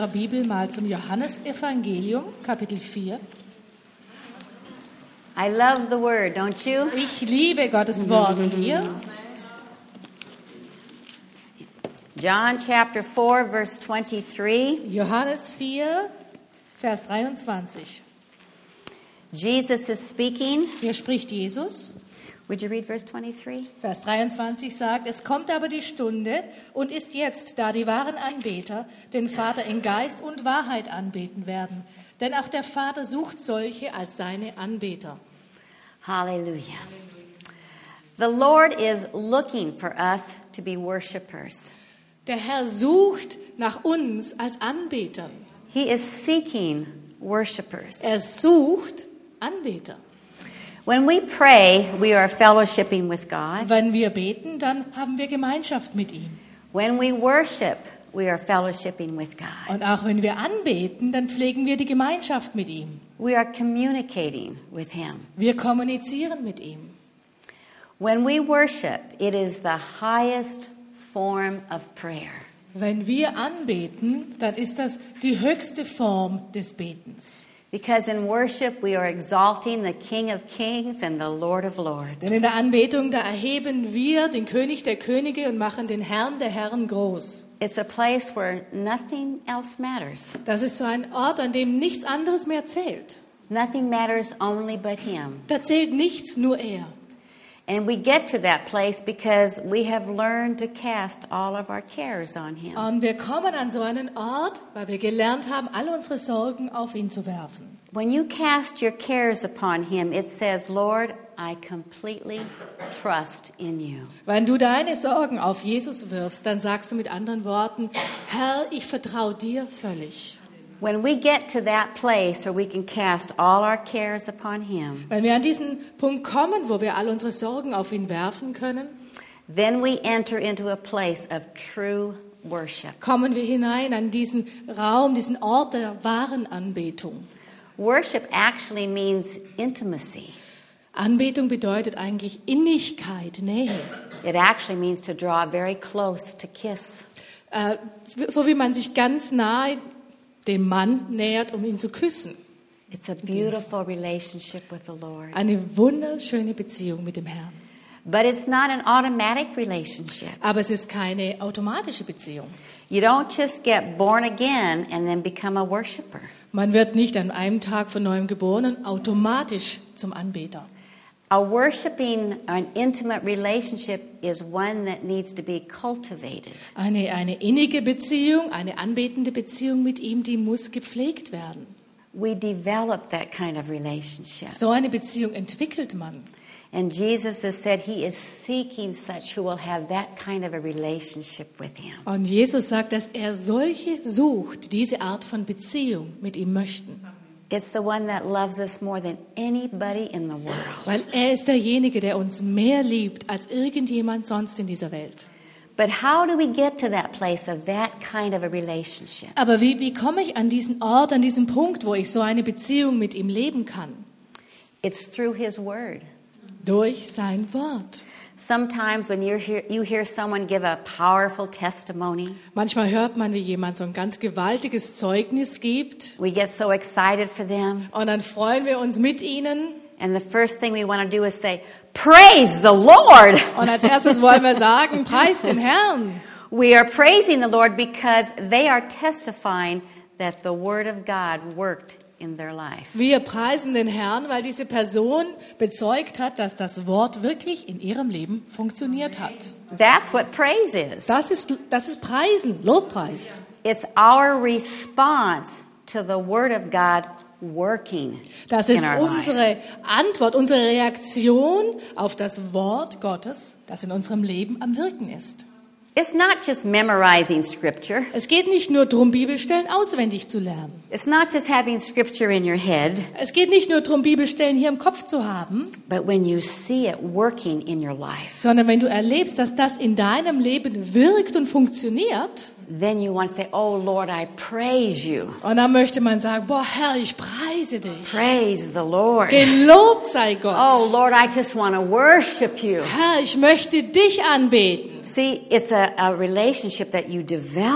Bibel mal zum Johannesevangelium, Kapitel 4. I love the word, don't you? Ich liebe Gottes Wort. Und ihr? John chapter 4, verse 23. Johannes 4, Vers 23. Jesus is speaking. Hier spricht Jesus. Would you read verse 23? Vers 23 sagt, es kommt aber die Stunde und ist jetzt, da die wahren Anbeter den Vater in Geist und Wahrheit anbeten werden. Denn auch der Vater sucht solche als seine Anbeter. Hallelujah. The Lord is looking for us to be worshipers. Der Herr sucht nach uns als Anbetern. He is seeking worshipers. Er sucht Anbeter. When we pray, we are fellowshipping with God. Wenn wir beten, dann haben wir Gemeinschaft mit ihm. When we worship, we are fellowshipping with God. Und auch wenn wir anbeten, dann pflegen wir die Gemeinschaft mit ihm. We are communicating with Him. Wir kommunizieren mit ihm. When we worship, it is the highest form of prayer. Wenn wir anbeten, dann ist das die höchste Form des Betens. Because in worship we are exalting the King of Kings and the Lord of Lords. Denn in der Anbetung, da erheben wir den König der Könige und machen den Herrn der Herren groß. It's a place where nothing else matters. Das ist so ein Ort, an dem nichts anderes mehr zählt. Nothing matters only but Him. Da zählt nichts, nur er. And we get to that place because we have learned to cast all of our cares on Him. Und wir kommen an so einen Ort, weil wir gelernt haben, alle unsere Sorgen auf ihn zu werfen. When you cast your cares upon Him, it says, Lord, I completely trust in you. Wenn du deine Sorgen auf Jesus wirfst, dann sagst du mit anderen Worten, Herr, ich vertraue dir völlig. When we get to that place where we can cast all our cares upon Him, Wenn wir an diesen Punkt kommen, wo wir all unsere Sorgen auf ihn werfen können, then we enter into a place of true worship. kommen wir hinein an diesen Raum, diesen Ort der wahren Anbetung. Worship actually means intimacy. Anbetung bedeutet eigentlich Innigkeit, Nähe. It actually means to draw very close, to kiss. So wie man sich ganz nahe dem Mann nähert, um ihn zu küssen. It's a beautiful relationship with the Lord. Eine wunderschöne Beziehung mit dem Herrn. But it's not an automatic relationship. Aber es ist keine automatische Beziehung. You don't just get born again and then become a worshiper. Man wird nicht an einem Tag von neuem geboren und automatisch zum Anbeter. A worshiping, an intimate relationship is one that needs to be cultivated. Eine innige Beziehung, eine anbetende Beziehung mit ihm, die muss gepflegt werden. We develop that kind of relationship. So eine Beziehung entwickelt man. And Jesus has said He is seeking such who will have that kind of a relationship with Him. Und Jesus sagt, dass er solche sucht, die diese Art von Beziehung mit ihm möchten. It's the one that loves us more than anybody in the world. Weil er ist derjenige, der uns mehr liebt als irgendjemand sonst in dieser Welt. But how do we get to that place of that kind of a relationship? Aber wie komme ich an diesen Ort, an diesen Punkt, wo ich so eine Beziehung mit ihm leben kann? It's through His Word. Durch sein Wort. Sometimes when you hear someone give a powerful testimony, Manchmal hört man, wie jemand so ein ganz gewaltiges Zeugnis gibt. we get so excited for them. Und dann freuen wir uns mit ihnen. And the first thing we want to do is say, praise the Lord. Und als erstes wollen wir sagen, preis den Herrn. We are praising the Lord because they are testifying that the Word of God worked in their life. Wir preisen den Herrn, weil diese Person bezeugt hat, dass das Wort wirklich in ihrem Leben funktioniert hat. That's what praise is. Das ist Preisen, Lobpreis. It's our response to the Word of God working Das in ist our life. unsere Antwort, unsere Reaktion auf das Wort Gottes, das in unserem Leben am Wirken ist. It's not just memorizing Scripture. Es geht nicht nur darum, Bibelstellen auswendig zu lernen. It's not just having Scripture in your head, Es geht nicht nur darum, Bibelstellen hier im Kopf zu haben, but when you see it working in your life, sondern wenn du erlebst, dass das in deinem Leben wirkt und funktioniert, then you want to say, oh Lord, I praise you. und dann möchte man sagen, boah Herr, ich preise dich. Praise the Lord. Gelobt sei Gott. Oh Lord, I just want to worship you. Herr, ich möchte dich anbeten. See, it's a relationship that you develop.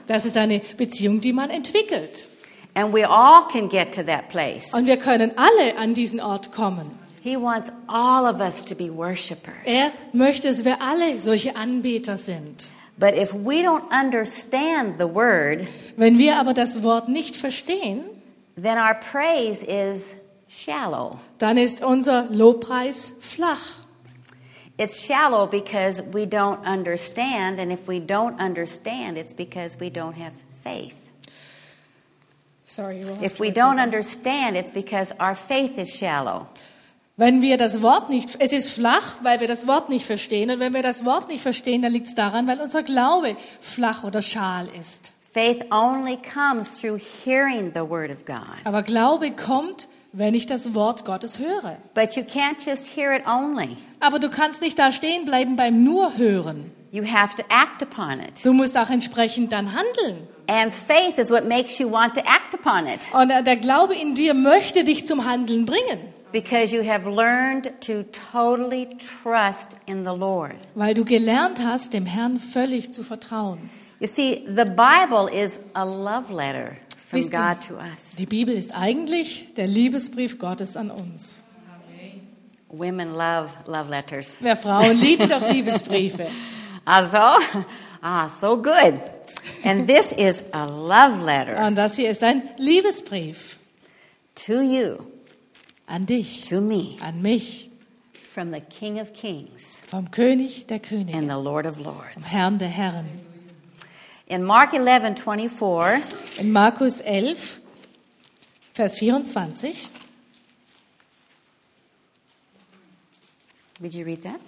Das ist eine Beziehung, die man entwickelt. And we all can get to that place. Und wir können alle an diesen Ort kommen. He wants all of us to be worshipers. Er möchte, dass wir alle solche Anbeter sind. But if we don't understand the word, Wenn wir aber das Wort nicht verstehen, then our praise is shallow. dann ist unser Lobpreis flach. It's shallow because we don't understand, and if we don't understand, it's because we don't have faith. Sorry, you will have If to we repeat don't that. understand, it's because our faith is shallow. Wenn wir das Wort nicht, es ist flach, weil wir das Wort nicht verstehen. Und wenn wir das Wort nicht verstehen, dann liegt es daran, weil unser Glaube flach oder schal ist. Faith only comes through hearing the word of God. Aber Glaube kommt, wenn ich das Wort Gottes höre. But you can't just hear it only. Aber du kannst nicht da stehen bleiben beim nur hören. You have to act upon it. Du musst auch entsprechend dann handeln. And faith is what makes you want to act upon it. Und der Glaube in dir möchte dich zum Handeln bringen, Because you have learned to totally trust in the Lord. weil du gelernt hast, dem Herrn völlig zu vertrauen. You see, the Bible is a love letter from Wisst ihr, God to us. Die Bibel ist eigentlich der Liebesbrief Gottes an uns. Women love love letters. Wir Frauen lieben doch Liebesbriefe. Also, so good. And this is a love letter Und das hier ist ein Liebesbrief to you, an dich, to me, an mich, from the King of Kings vom König der and Könige, the Lord of vom Lords. Herrn der Herren. In Mark 11:24, In Markus 11, Vers 24. would you read that?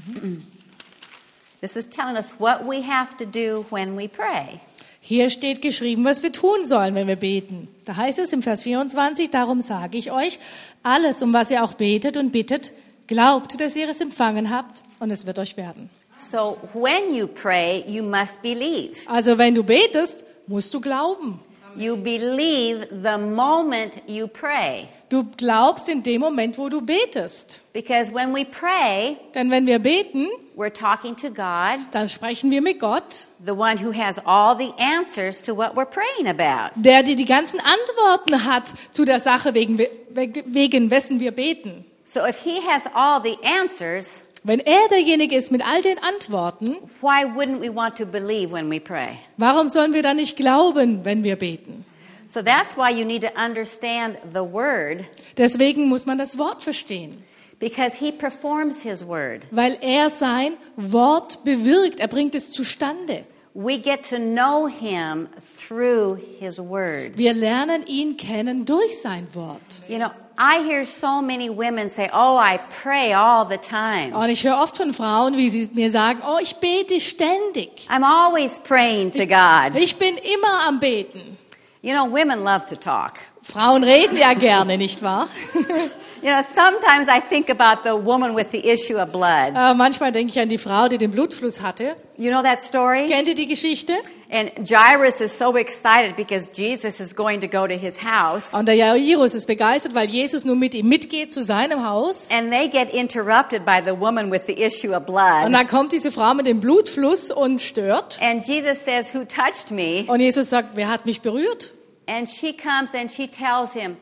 This is telling us what we have to do when we pray. Hier steht geschrieben, was wir tun sollen, wenn wir beten. Da heißt es im Vers 24, darum sage ich euch, alles, um was ihr auch betet und bittet, glaubt, dass ihr es empfangen habt und es wird euch werden. So when you pray, you must believe. Also wenn du betest, musst du glauben. You believe the moment you pray. Du glaubst in dem Moment, wo du betest. Because when we pray, Denn wenn wir beten, we're talking to God, dann sprechen wir mit Gott, the one who has all the answers to what we're praying about. der dir die ganzen Antworten hat zu der Sache, wegen wessen wir beten. So if he has all the answers, Wenn er derjenige ist mit all den Antworten, why wouldn't we want to believe when we pray? warum sollen wir dann nicht glauben, wenn wir beten? So that's why you need to understand the word, Deswegen muss man das Wort verstehen, because he performs his word. weil er sein Wort bewirkt, er bringt es zustande. We get to know him through his word. Wir lernen ihn kennen durch sein Wort. You know, I hear so many women say, "Oh, I pray all the time. Und ich höre oft von Frauen, wie sie mir sagen, oh, ich bete ständig. I'm always praying to God." Ich bin immer am Beten. You know, women love to talk. Frauen reden ja gerne, nicht wahr? You know, sometimes I think about the woman with the issue of blood. Manchmal denke ich an die Frau, die den Blutfluss hatte. You know that story? Kennt ihr die Geschichte? And Jairus is so excited because Jesus is going to go to his house. Und der Jairus ist begeistert, weil Jesus nun mit ihm mitgeht zu seinem Haus. And they get interrupted by the woman with the issue of Und blood. dann kommt diese Frau mit dem Blutfluss und stört. And Jesus says, "Who touched me?" Und Jesus sagt, wer hat mich berührt? And she comes and she tells him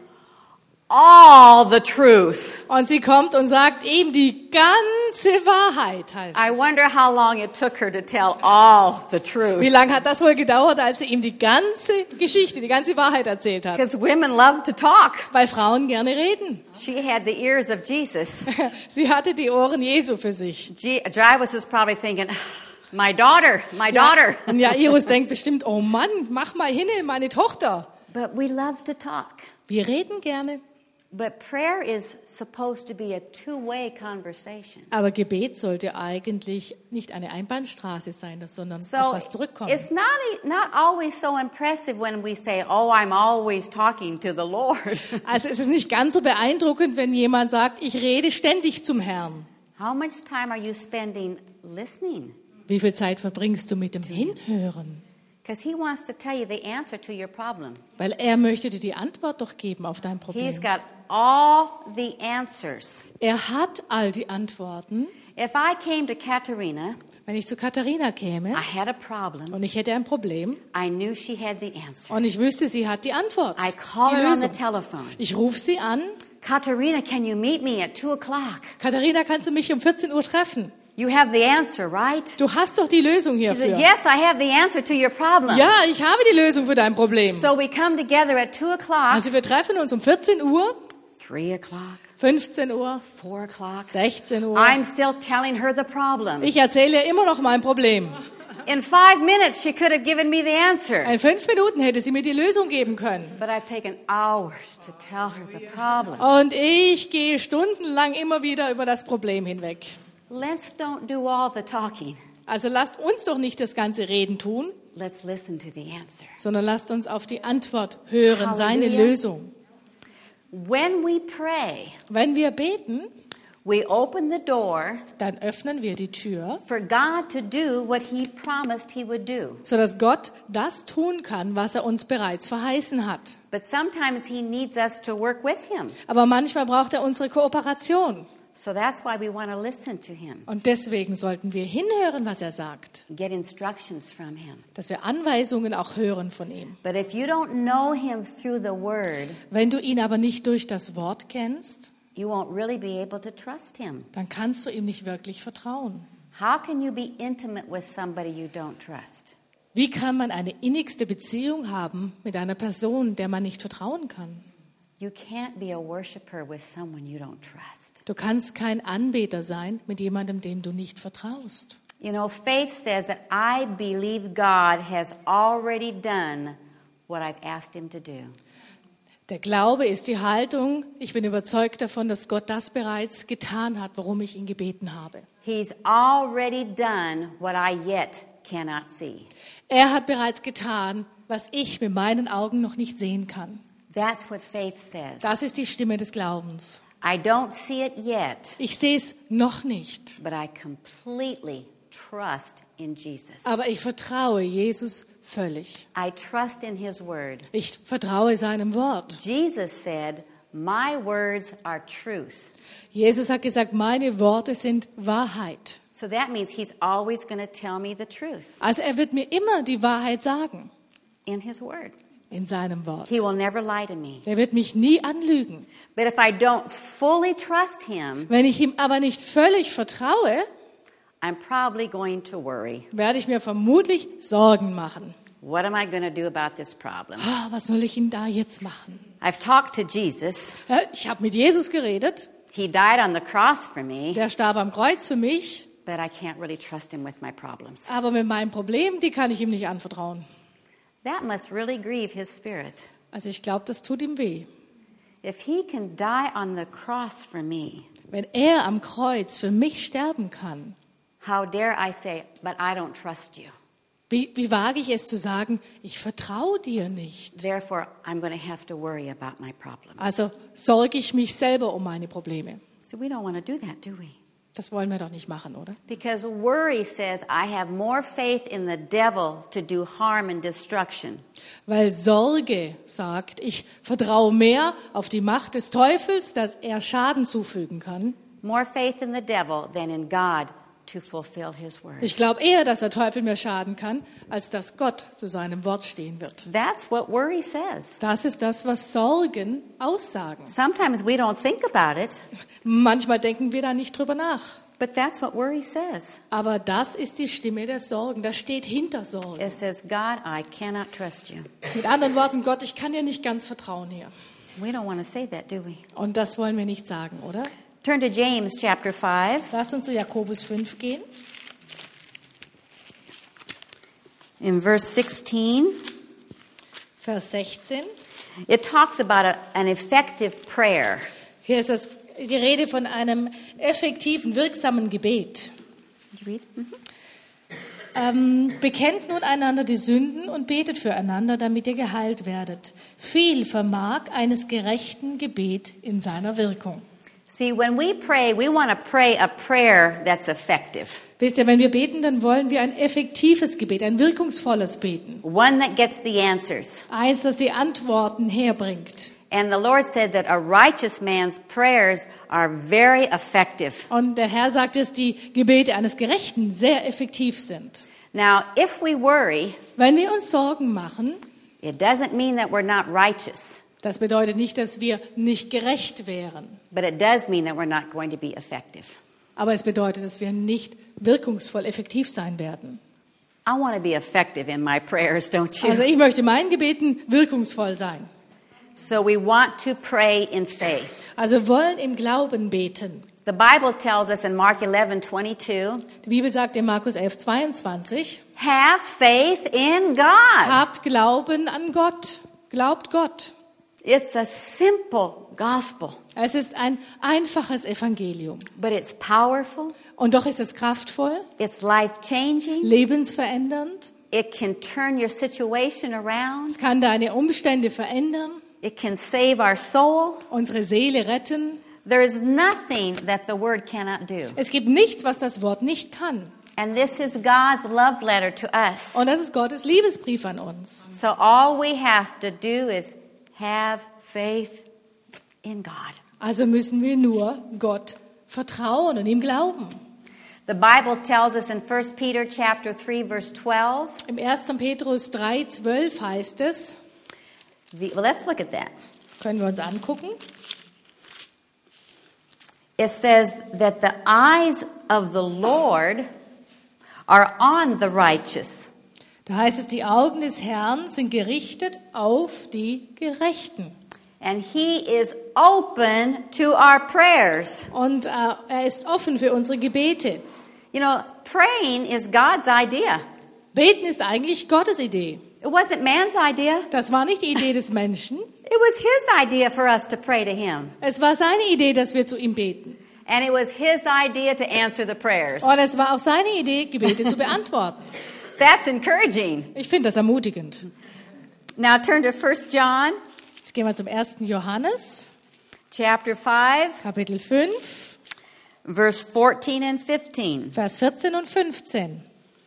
all the truth. Und sie kommt und sagt ihm die ganze Wahrheit, heißt I es. wonder how long it took her to tell all the Wie truth. lange hat das wohl gedauert, als sie ihm die ganze Geschichte, die ganze Wahrheit erzählt hat? Because women love to talk. Weil Frauen gerne reden. She had the ears of Jesus. Sie hatte die Ohren Jesu für sich. Jairus is probably thinking, my daughter, my daughter. Und Jairus denkt bestimmt, oh Mann, mach mal hin, meine Tochter. But we love to talk. Wir reden gerne. But prayer is supposed to be a two-way conversation. Aber Gebet sollte eigentlich nicht eine Einbahnstraße sein, sondern So auf was zurückkommen. it's not always so impressive when we say, "Oh, I'm always talking to the Lord." Also es ist nicht ganz so beeindruckend, wenn jemand sagt, ich rede ständig zum Herrn. How much time are you spending listening? Wie viel Zeit verbringst du mit dem Hinhören? Because he wants to tell you the answer to your problem. Weil er möchte dir die Antwort doch geben auf dein He's Problem. got all the answers. Er hat all die Antworten. If I came to Katerina Wenn ich zu Katharina käme I had a problem. und ich hätte ein Problem I knew she had the answer. und ich wüsste, sie hat die Antwort, I call die her on the Lösung. telephone. Ich rufe sie an. Katerina, can you meet me at 2 o'clock? Katharina, kannst du mich um 14 Uhr treffen? You have the answer, right? Du hast doch die Lösung She hierfür. said, yes, I have the answer to your problem. Ja, ich habe die Lösung für dein Problem. So we come together at 2 o'clock, Also wir treffen uns um 14 Uhr, 3 o'clock, 15 Uhr, 4 o'clock. 16 Uhr. I'm still telling her the problem. Ich erzähle ihr immer noch mein Problem. In 5 minutes, she could have given me the answer. In 5 Minuten hätte sie mir die Lösung geben können. But I've taken hours to tell her the problem. Und ich gehe stundenlang immer wieder über das Problem hinweg. Let's don't do all the talking. Also lasst uns doch nicht das ganze Reden tun, Let's listen to the answer. sondern lasst uns auf die Antwort hören, seine Halleluja. Lösung. When we pray, Wenn wir beten, we open the door dann öffnen wir die Tür, for God to do what He promised He would do. sodass Gott das tun kann, was er uns bereits verheißen hat. But sometimes He needs us to work with Him. Aber manchmal braucht er unsere Kooperation. So that's why we want to listen to Him, Und deswegen sollten wir hinhören, was er sagt, get instructions from Him. dass wir Anweisungen auch hören von ihm. But if you don't know Him through the Word, Wenn du ihn aber nicht durch das Wort kennst, you won't really be able to trust Him. dann kannst du ihm nicht wirklich vertrauen. How can you be intimate with somebody you don't trust? Wie kann man eine innigste Beziehung haben mit einer Person, der man nicht vertrauen kann? You can't be a worshiper with someone you don't trust. Du kannst kein Anbeter sein mit jemandem, dem du nicht vertraust. You know, faith says that I believe God has already done what I've asked Him to do. Der Glaube ist die Haltung, ich bin überzeugt davon, dass Gott das bereits getan hat, worum ich ihn gebeten habe. He's already done what I yet cannot see. Er hat bereits getan, was ich mit meinen Augen noch nicht sehen kann. That's what faith says. Das ist die Stimme des Glaubens. I don't see it yet, Ich sehe es noch nicht, but I completely trust in Jesus. aber ich vertraue Jesus völlig. I trust in His Word. Ich vertraue seinem Wort. Jesus said, my words are truth. Jesus hat gesagt, meine Worte sind Wahrheit. So that means He's always going to tell me the truth Also er wird mir immer die Wahrheit sagen in His Word. in seinem Wort. He will never lie to me. Er wird mich nie anlügen. But if I don't fully trust Him, Wenn ich ihm aber nicht völlig vertraue, I'm probably going to worry. werde ich mir vermutlich Sorgen machen. What am I going to do about this problem? Was soll ich denn da jetzt machen? I've talked to Jesus. Ich habe mit Jesus geredet, He died on the cross for me, der starb am Kreuz für mich, but I can't really trust Him with my problems. aber mit meinem Problem, die kann ich ihm nicht anvertrauen. That must really grieve His spirit. Also ich glaube, das tut ihm weh. If He can die on the cross for me, Wenn er am Kreuz für mich sterben kann, how dare I say, but I don't trust you. wie wage ich es zu sagen, ich vertraue dir nicht. Therefore, I'm going to have to worry about my problems. Also sorge ich mich selber um meine Probleme. So we don't want to do that, do we? Das wollen wir doch nicht machen, oder? Because worry says I have more faith in the devil to do harm and destruction Weil Sorge sagt, ich vertraue mehr auf die Macht des Teufels, dass er Schaden zufügen kann. more faith in the devil than in God to fulfill His word. Ich glaube eher, dass der Teufel mir schaden kann, als dass Gott zu seinem Wort stehen wird. That's what worry says. Das ist das, was Sorgen aussagen. Sometimes we don't think about it, Manchmal denken wir da nicht drüber nach. but that's what worry says. Aber das ist die Stimme der Sorgen. Das steht hinter Sorgen. It says, God, I cannot trust you. Mit anderen Worten, Gott, ich kann dir nicht ganz vertrauen hier. We don't want to say that, do we? Und das wollen wir nicht sagen, oder? Turn to James chapter 5. Lasst uns zu Jakobus 5 gehen. In verse 16, Vers 16. it talks about an effective prayer. Hier ist die Rede von einem effektiven, wirksamen Gebet. Did you read? Bekennt nun einander die Sünden und betet füreinander, damit ihr geheilt werdet. Viel vermag eines gerechten Gebet in seiner Wirkung. See, when we pray, we want to pray a prayer that's effective. Wisst ihr, wenn wir beten, dann wollen wir ein effektives Gebet, ein wirkungsvolles Beten. One that gets the answers. Eins, das die Antworten herbringt. And the Lord said that a righteous man's prayers are very effective. Und der Herr sagt, dass die Gebete eines Gerechten sehr effektiv sind. Now, if we worry, Wenn wir uns Sorgen machen, it doesn't mean that we're not righteous, das bedeutet nicht, dass wir nicht gerecht wären. but it does mean that we're not going to be effective. Aber es bedeutet, dass wir nicht wirkungsvoll effektiv sein werden. I want to be effective in my prayers, don't you? Also ich möchte in meinen Gebeten wirkungsvoll sein. So we want to pray in faith. Also wir wollen im Glauben beten. The Bible tells us in Mark 11:22, Die Bibel sagt in Markus 11:22, have faith in God. habt Glauben an Gott. Glaubt Gott. It's a simple gospel, Es ist ein einfaches Evangelium. but it's powerful. Und doch ist es kraftvoll, It's life-changing. lebensverändernd. It can turn your situation around. Es kann deine Umstände verändern, It can save our soul. unsere Seele retten. There is nothing that the word cannot do. Es gibt nichts, was das Wort nicht kann. And this is God's love letter to us. Und das ist Gottes Liebesbrief an uns. So all we have to do is have faith in God. Also müssen wir nur Gott vertrauen und ihm glauben. The Bible tells us in 1 Peter chapter 3 verse 12. Im 1. Petrus 3,12 heißt es, Let's look at that. können wir uns angucken. It says that the eyes of the Lord are on the righteous. Da heißt es, die Augen des Herrn sind gerichtet auf die Gerechten. And he is open to our prayers. Und er ist offen für unsere Gebete. You know, praying is God's idea. Beten ist eigentlich Gottes Idee. It wasn't man's idea. Das war nicht die Idee des Menschen. It was his idea for us to pray to him. Es war seine Idee, dass wir zu ihm beten. And it was his idea to answer the prayers. Und es war auch seine Idee, Gebete zu beantworten. That's encouraging. Ich finde das ermutigend. Now turn to 1 John Jetzt gehen wir zum 1. Johannes, chapter 5, Kapitel 5, verse 14 and 15. Vers 14 und 15.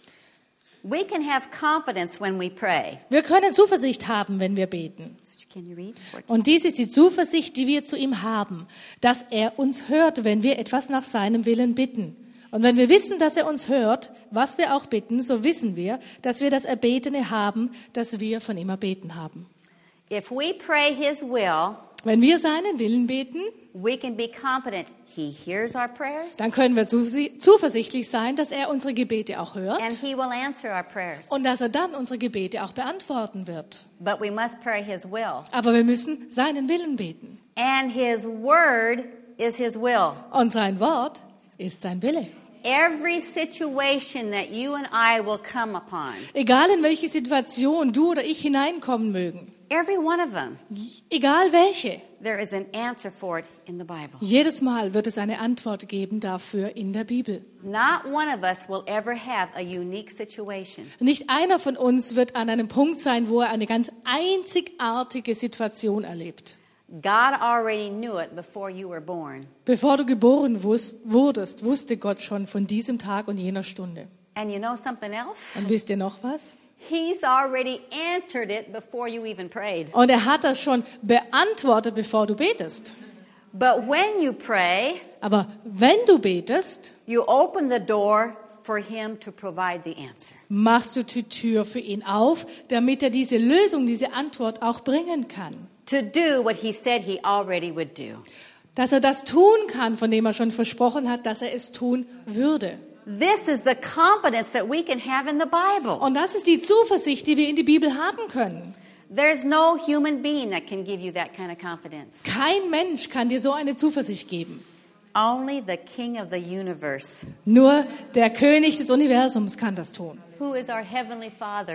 We can have confidence when we pray. Wir können Zuversicht haben, wenn wir beten. Can you read? 14. Und dies ist die Zuversicht, die wir zu ihm haben, dass er uns hört, wenn wir etwas nach seinem Willen bitten. Und wenn wir wissen, dass er uns hört, was wir auch bitten, so wissen wir, dass wir das Erbetene haben, das wir von ihm erbeten haben. If we pray his will, Wenn wir seinen Willen beten, we can be confident he hears our prayers dann können wir zuversichtlich sein, dass er unsere Gebete auch hört and he will answer our prayers. und dass er dann unsere Gebete auch beantworten wird. But we must pray his will. Aber wir müssen seinen Willen beten. And his word is his will. Und sein Wort ist sein Wille. Every situation that you and I will come upon, Egal in welche Situation du oder ich hineinkommen mögen, every one of them, egal welche, there is an answer for it in the Bible. jedes Mal wird es eine Antwort geben dafür in der Bibel. Not one of us will ever have a unique situation. Nicht einer von uns wird an einem Punkt sein, wo er eine ganz einzigartige Situation erlebt. God already knew it before you were born. Bevor du geboren wurdest, wusste Gott schon von diesem Tag und jener Stunde. And you know something else? Und wisst ihr noch was? He's already answered it before you even prayed. Und er hat das schon beantwortet, bevor du betest. But when you pray, Aber wenn du betest, you open the door for him to provide the answer. machst du die Tür für ihn auf, damit er diese Lösung, diese Antwort auch bringen kann. To do what he said he already would do. Dass er das tun kann, von dem er schon versprochen hat, dass er es tun würde. This is the confidence that we can have in the Bible. Und das ist die Zuversicht, die wir in die Bibel haben können. There's no human being that can give you that kind of confidence. Kein Mensch kann dir so eine Zuversicht geben. Only the King of the universe, Nur der König des Universums kann das tun. who is our heavenly Father,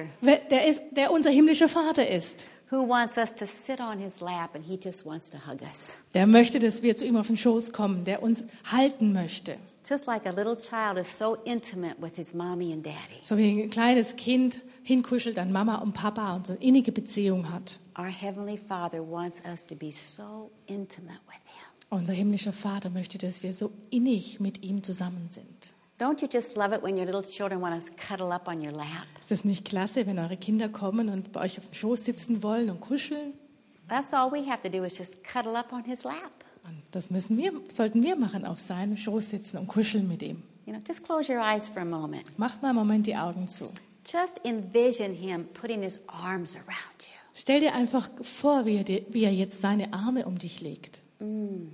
Der unser himmlischer Vater ist. who wants us to sit on his lap and he just wants to hug us. Der möchte, dass wir zu ihm auf den Schoß kommen, der uns halten möchte. Just like a little child is so intimate with his mommy and daddy. So wie ein kleines Kind hinkuschelt an Mama und Papa und so eine innige Beziehung hat. Our heavenly Father wants us to be so intimate with him. Unser himmlischer Vater möchte, dass wir so innig mit ihm zusammen sind. Don't you just love it when your little children want to cuddle up on your lap? Ist das nicht klasse, wenn eure Kinder kommen und bei euch auf dem Schoß sitzen wollen und kuscheln? That's all we have to do is just cuddle up on his lap. Und das sollten wir machen, auf seinen Schoß sitzen und kuscheln mit ihm. You know, just close your eyes for a moment. Macht mal einen Moment die Augen zu. Just envision him putting his arms around you. Stell dir einfach vor, wie er jetzt seine Arme um dich legt. Oh, he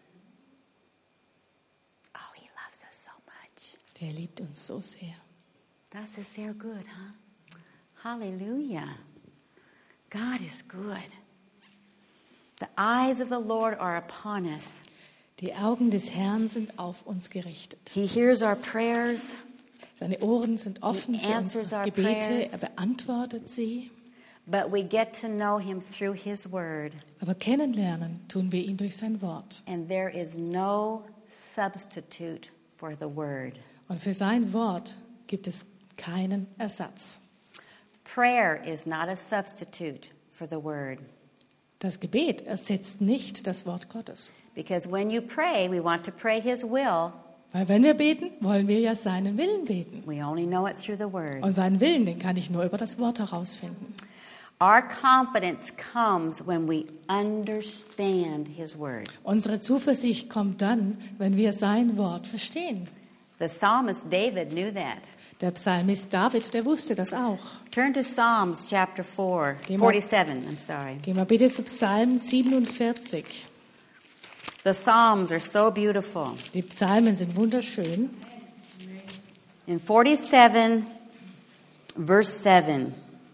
loves us so much. Der liebt uns so sehr. Das ist sehr gut, huh? Hallelujah. God is good. The eyes of the Lord are upon us. Die Augen des Herrn sind auf uns gerichtet. He hears our prayers. Seine Ohren sind offen He für answers unsere our Gebete. prayers. Er beantwortet sie. But we get to know him through his word. Aber kennenlernen tun wir ihn durch sein Wort. And there is no substitute for the word. Und für sein Wort gibt es keinen Ersatz. Prayer is not a substitute for the word. Das Gebet ersetzt nicht das Wort Gottes. Because when you pray, we want to pray his will. Weil wenn wir beten, wollen wir ja seinen Willen beten. We only know it through the word. Und seinen Willen, den kann ich nur über das Wort herausfinden. Our confidence comes when we understand his word. Unsere Zuversicht kommt dann, wenn wir sein Wort verstehen. The psalmist David knew that. Der Psalmist David, der wusste das auch. Turn to Psalms chapter 47, I'm sorry. Gehen wir bitte zu Psalm 47. The Psalms are so beautiful. Die Psalmen sind wunderschön. In 47, verse 7,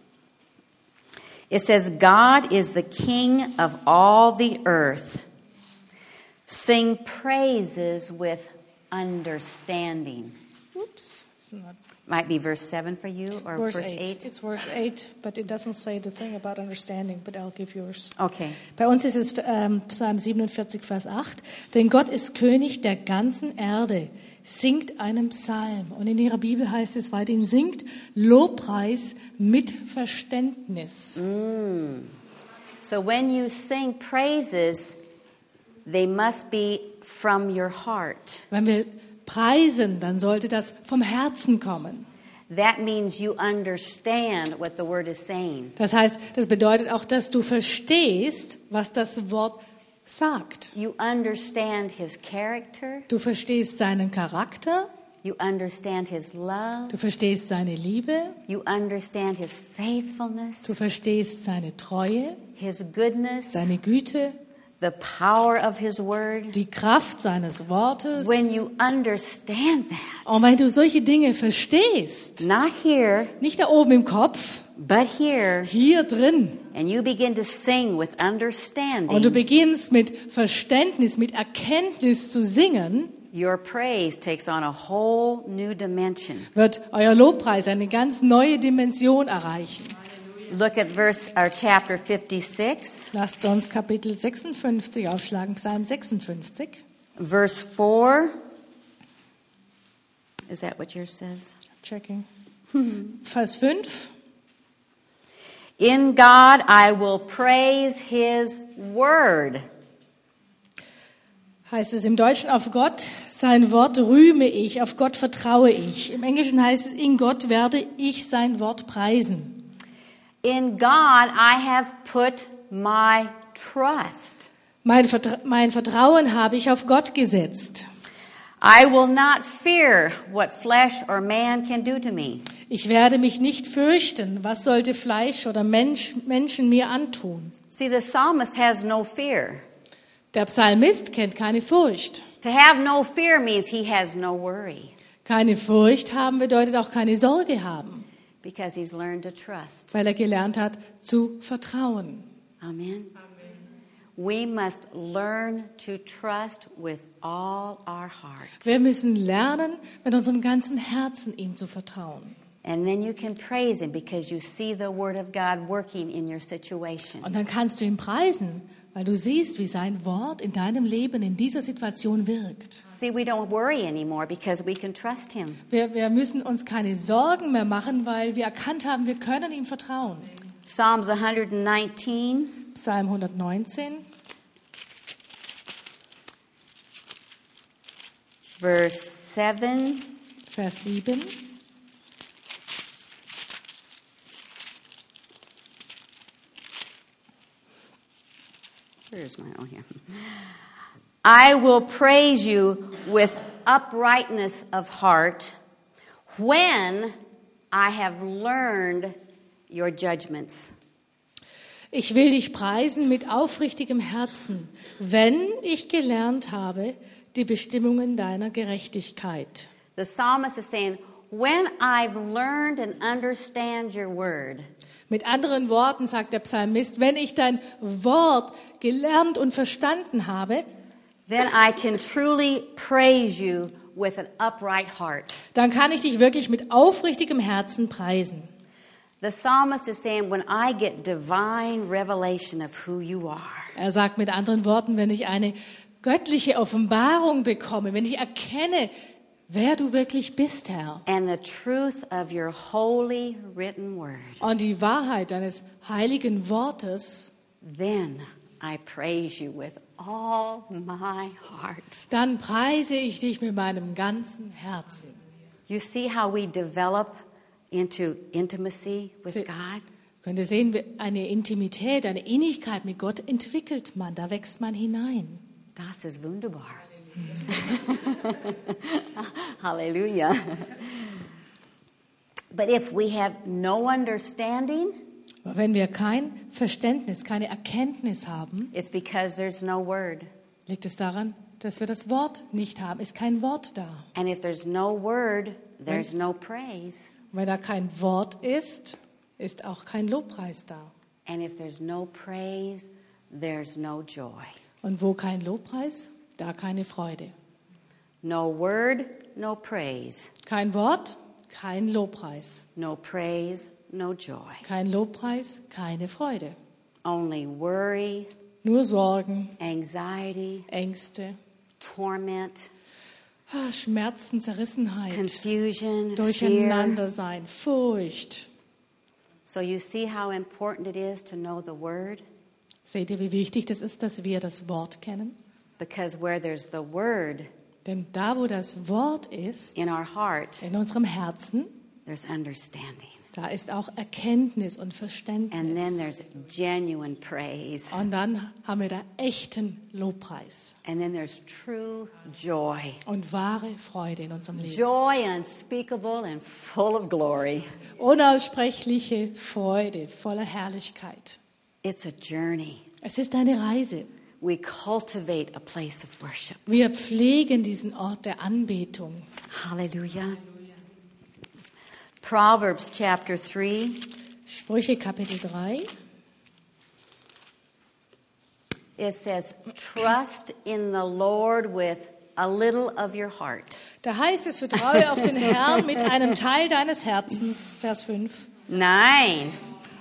it says, God is the King of all the earth. Sing praises with understanding. Oops. It's not Might be verse 7 for you or verse 8. 8. It's verse 8, but it doesn't say the thing about understanding, but I'll give yours. Okay. Bei uns ist es Psalm 47, Vers 8. Denn Gott ist König der ganzen Erde. Singt einen Psalm. Und in ihrer Bibel heißt es weiterhin, singt Lobpreis mit Verständnis. So when you sing praises, they must be from your heart. Wenn wir preisen, dann sollte das vom Herzen kommen. That means you understand what the word is saying. Das heißt, das bedeutet auch, dass du verstehst, was das Wort sagt. You understand his character. Du verstehst seinen Charakter, You understand his love. du verstehst seine Liebe, You understand his faithfulness, du verstehst seine Treue, his goodness, seine Güte, the power of his word. die Kraft seines Wortes. When you understand that, Und wenn du solche Dinge verstehst, not here, nicht da oben im Kopf, but here, hier drin, and you begin to sing with und du understanding, beginnst mit Verständnis, mit Erkenntnis zu singen, your praise takes on a whole new dimension. wird euer Lobpreis eine ganz neue Dimension erreichen. Look at chapter 56, Lasst uns Kapitel 56 aufschlagen, Psalm 56, verse 4. Is that what yours says? checking. Vers 5. In God I will praise his word. Heißt es im Deutschen, auf Gott, sein Wort rühme ich, auf Gott vertraue ich. Im Englischen heißt es, in Gott werde ich sein Wort preisen. In God I have put my trust. Mein Vertrauen habe ich auf Gott gesetzt. I will not fear what flesh or man can do to me. Ich werde mich nicht fürchten, was sollte Fleisch oder Menschen mir antun. See, the psalmist has no fear. Der Psalmist kennt keine Furcht. To have no fear means he has no worry Keine Furcht haben bedeutet auch keine Sorge haben, because he's learned to trust. weil er gelernt hat zu vertrauen. Amen. We must learn to trust with all our heart. Wir müssen lernen, mit unserem ganzen Herzen ihm zu vertrauen. And then you can praise him because you see the word of God working in your situation. Und dann kannst du ihn preisen, weil du siehst, wie sein Wort in deinem Leben in dieser Situation wirkt. See, we don't worry anymore because we can trust him. Wir müssen uns keine Sorgen mehr machen, weil wir erkannt haben, wir können ihm vertrauen. Psalms 119, Psalm 119, verse 7. Vers 7. Where's my own here? I will praise you with uprightness of heart when I have learned your judgments. Ich will dich preisen mit aufrichtigem Herzen, wenn ich gelernt habe, die Bestimmungen deiner Gerechtigkeit. The psalmist is saying, when I've learned and understand your word, Mit anderen Worten sagt der Psalmist, wenn ich dein Wort gelernt und verstanden habe, then I can truly praise you with an upright heart. dann kann ich dich wirklich mit aufrichtigem Herzen preisen. The psalmist is saying, when I get divine revelation of who you are, Er sagt mit anderen Worten, wenn ich eine göttliche Offenbarung bekomme, wenn ich erkenne, wer du wirklich bist, Herr, and the truth of your holy written word, und die Wahrheit deines heiligen Wortes, then I praise you with all my heart. dann preise ich dich mit meinem ganzen Herzen. You see how we develop into intimacy with Sie- God? Könnt ihr sehen, eine Intimität, eine Innigkeit mit Gott entwickelt man, da wächst man hinein. Das ist wunderbar. Hallelujah. But if we have no understanding, Aber wenn wir kein Verständnis, keine Erkenntnis haben, it's because there's no word. liegt es daran, dass wir das Wort nicht haben, ist kein Wort da. And if there's no word, there's no praise. Wenn da kein Wort ist, ist auch kein Lobpreis da. And if there's no praise, there's no joy. Und wo kein Lobpreis, da keine Freude. No word, no praise. Kein Wort, kein Lobpreis. No praise, no joy. Kein Lobpreis, keine Freude. Only worry, Nur Sorgen, anxiety, Ängste, torment, Schmerzen, Zerrissenheit, confusion, fear. Durcheinandersein, Furcht. So you see how important it is to know the word? Seht ihr, wie wichtig das ist, dass wir das Wort kennen? Because where there's the word Denn da, wo das Wort ist, in our heart, in unserem Herzen, there's understanding. da ist auch Erkenntnis und And then Verständnis. there's genuine praise. Und dann haben wir da echten Lobpreis And then there's true joy. und wahre Freude in unserem Leben. Joy unspeakable and full of glory. Unaussprechliche Freude voller Herrlichkeit. It's a journey. Es ist eine Reise. We cultivate a place of worship. Wir pflegen diesen Ort der Anbetung. Hallelujah. Proverbs chapter 3. Sprüche Kapitel 3. It says, trust in the Lord with a little of your heart. Da heißt es, vertraue auf den Herrn mit einem Teil deines Herzens. Vers 5. Nein.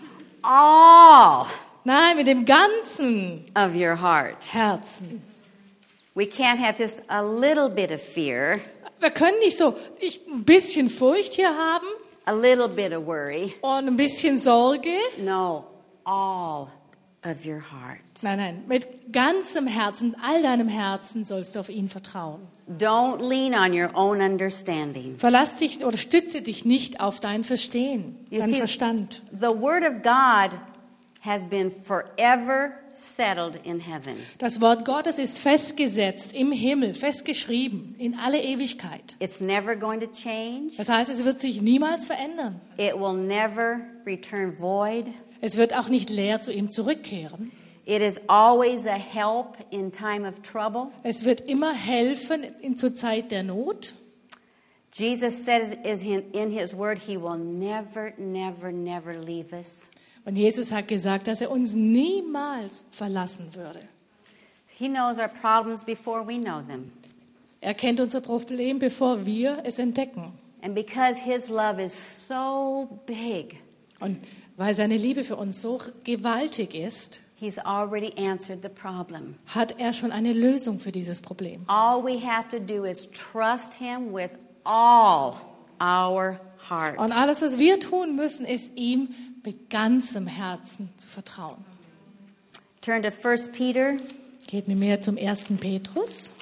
All Nein, mit dem ganzen of your heart. Herzen. We can't have just a little bit of fear, Wir können nicht so ein bisschen Furcht hier haben a little bit of worry. und ein bisschen Sorge. No, all of your heart. Nein, nein, mit ganzem Herzen, all deinem Herzen sollst du auf ihn vertrauen. Don't lean on your own understanding. Verlass dich oder stütze dich nicht auf dein Verstehen, You deinen see, Verstand. the word of God has been forever settled in heaven. Das Wort Gottes ist festgesetzt im Himmel, festgeschrieben in alle Ewigkeit. It's never going to change. Das heißt, es wird sich niemals verändern. It will never return void. Es wird auch nicht leer zu ihm zurückkehren. It is always a help in time of trouble. Es wird immer helfen zur Zeit der Not. Jesus says in his word, he will never, never, never leave us. Und Jesus hat gesagt, dass er uns niemals verlassen würde. He knows our problems before we know them. Er kennt unser Problem, bevor wir es entdecken. And because his love is so big, Und weil seine Liebe für uns so gewaltig ist, he's already answered the problem. hat er schon eine Lösung für dieses Problem. All we have to do is trust him with all our heart. Und alles, was wir tun müssen, ist ihm mit ganzem Herzen zu vertrauen. Turn to 1 Peter Geht mit mir zum 1. Petrus.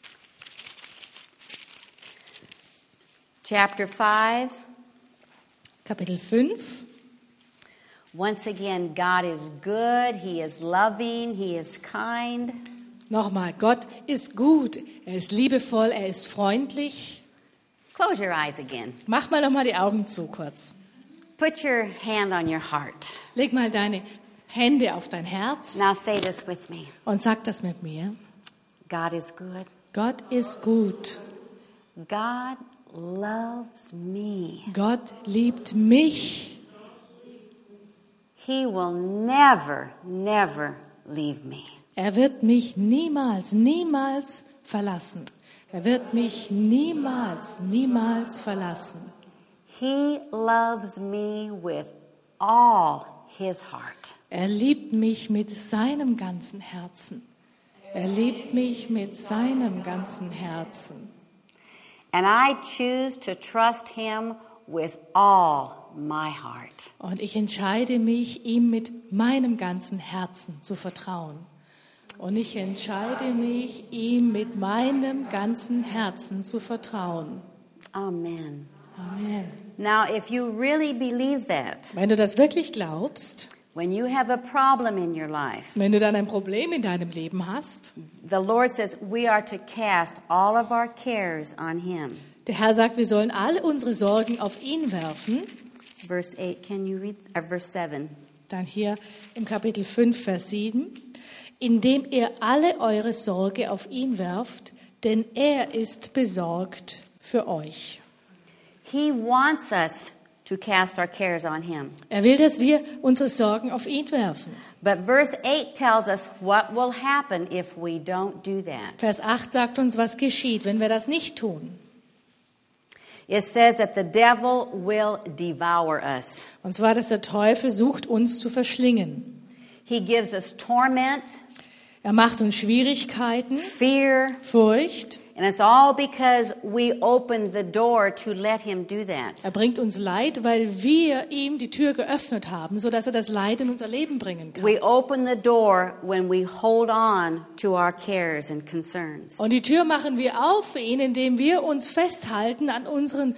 chapter 5, Kapitel 5. Once again, God is good, He is loving, He is kind. Nochmal, Gott ist gut, er ist liebevoll, er ist freundlich. Close your eyes again. Mach mal nochmal die Augen zu kurz. Put your hand on your heart. Leg mal deine Hände auf dein Herz Now say this with me. und sag das mit mir. God is good. Gott ist gut. God loves me. Gott liebt mich. He will never, never leave me. Er wird mich niemals, niemals verlassen. Er wird mich niemals, niemals verlassen. He loves me with all His heart. Er liebt mich mit seinem ganzen Herzen. Er liebt mich mit seinem ganzen Herzen. And I choose to trust Him with all my heart. Und ich entscheide mich, ihm mit meinem ganzen Herzen zu vertrauen. Und ich entscheide mich, ihm mit meinem ganzen Herzen zu vertrauen. Amen. Amen. Now, if you really believe that, Wenn du das wirklich glaubst, when you have a problem in your life, wenn du dann ein Problem in deinem Leben hast, the Lord says we are to cast all of our cares on Him. der Herr sagt, wir sollen all unsere Sorgen auf ihn werfen. Verse 8, can you read, verse 7. Dann hier im Kapitel 5, Vers 7. Indem ihr alle eure Sorge auf ihn werft, denn er ist besorgt für euch. He wants us to cast our cares on Him. Er will, dass wir unsere Sorgen auf ihn werfen. But verse 8 tells us what will happen if we don't do that. Vers 8 sagt uns, was geschieht, wenn wir das nicht tun. It says that the devil will devour us. Und zwar, dass der Teufel sucht, uns zu verschlingen. He gives us torment, Er macht uns Schwierigkeiten, fear, Furcht. and it's all because we opened the door to let him do that. Er bringt uns Leid, weil wir ihm die Tür geöffnet haben, sodass er das Leid in unser Leben bringen kann. We open the door when we hold on to our cares and concerns. Und die Tür machen wir auf für ihn, indem wir uns festhalten an unseren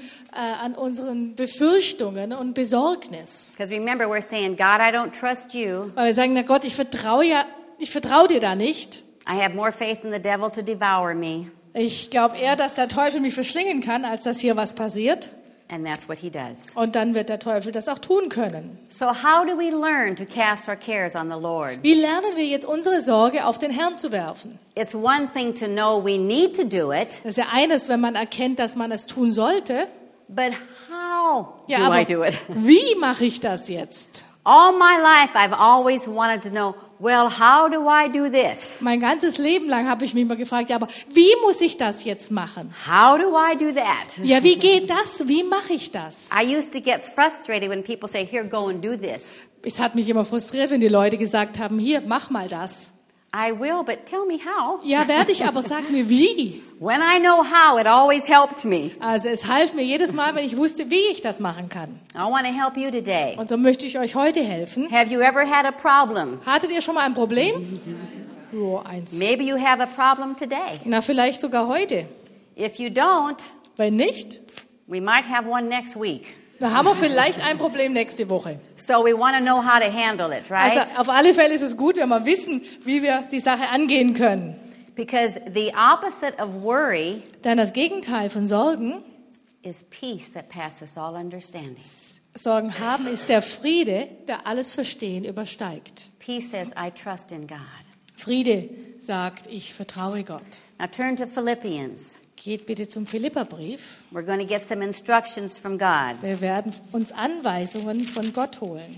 Befürchtungen und Besorgnis. Because remember, we're saying, God, I don't trust you. Weil wir sagen, na Gott, ich vertraue dir da nicht. I have more faith in the devil to devour me. Ich glaube eher, dass der Teufel mich verschlingen kann, als dass hier was passiert. And that's what he does. Und dann wird der Teufel das auch tun können. So how do we learn to cast our cares on the Lord? Wie lernen wir jetzt unsere Sorge auf den Herrn zu werfen? It's one thing to know we need to do it, Das ist ja eines, wenn man erkennt, dass man es tun sollte. but how Ja, do aber I do it? wie mache ich das jetzt? All my life I've always wanted to know, well, how do I do this? Mein ganzes Leben lang habe ich mich mal gefragt, ja, aber wie muss ich das jetzt machen? How do I do that? Ja, wie geht das? Wie mache ich das? I used to get frustrated when people say, here, go and do this. Es hat mich immer frustriert, wenn die Leute gesagt haben, hier, mach mal das. I will, but tell me how. Ja, werde ich, aber sag mir wie. When I know how, it always helped me. Also es half mir jedes Mal, wenn ich wusste, wie ich das machen kann. I want to help you today. Und so möchte ich euch heute helfen. Have you ever had a problem? Hattet ihr schon mal ein Problem? Ja, eins. Maybe you have a problem today. Na, vielleicht sogar heute. If you don't, Wenn nicht, we might have one next week. dann haben wir vielleicht ein Problem nächste Woche. So we want to know how to handle it, right? Also auf alle Fälle ist es gut, wenn wir wissen, wie wir die Sache angehen können. Because the opposite of worry Denn das Gegenteil von Sorgen, is peace that passes all understanding. Sorgen haben, ist der Friede, der alles Verstehen übersteigt. Peace says, I trust in God. Friede sagt, ich vertraue Gott. Now turn to Philippians. Geht bitte zum Philipperbrief. We're going to get some instructions from God. Wir werden uns Anweisungen von Gott holen.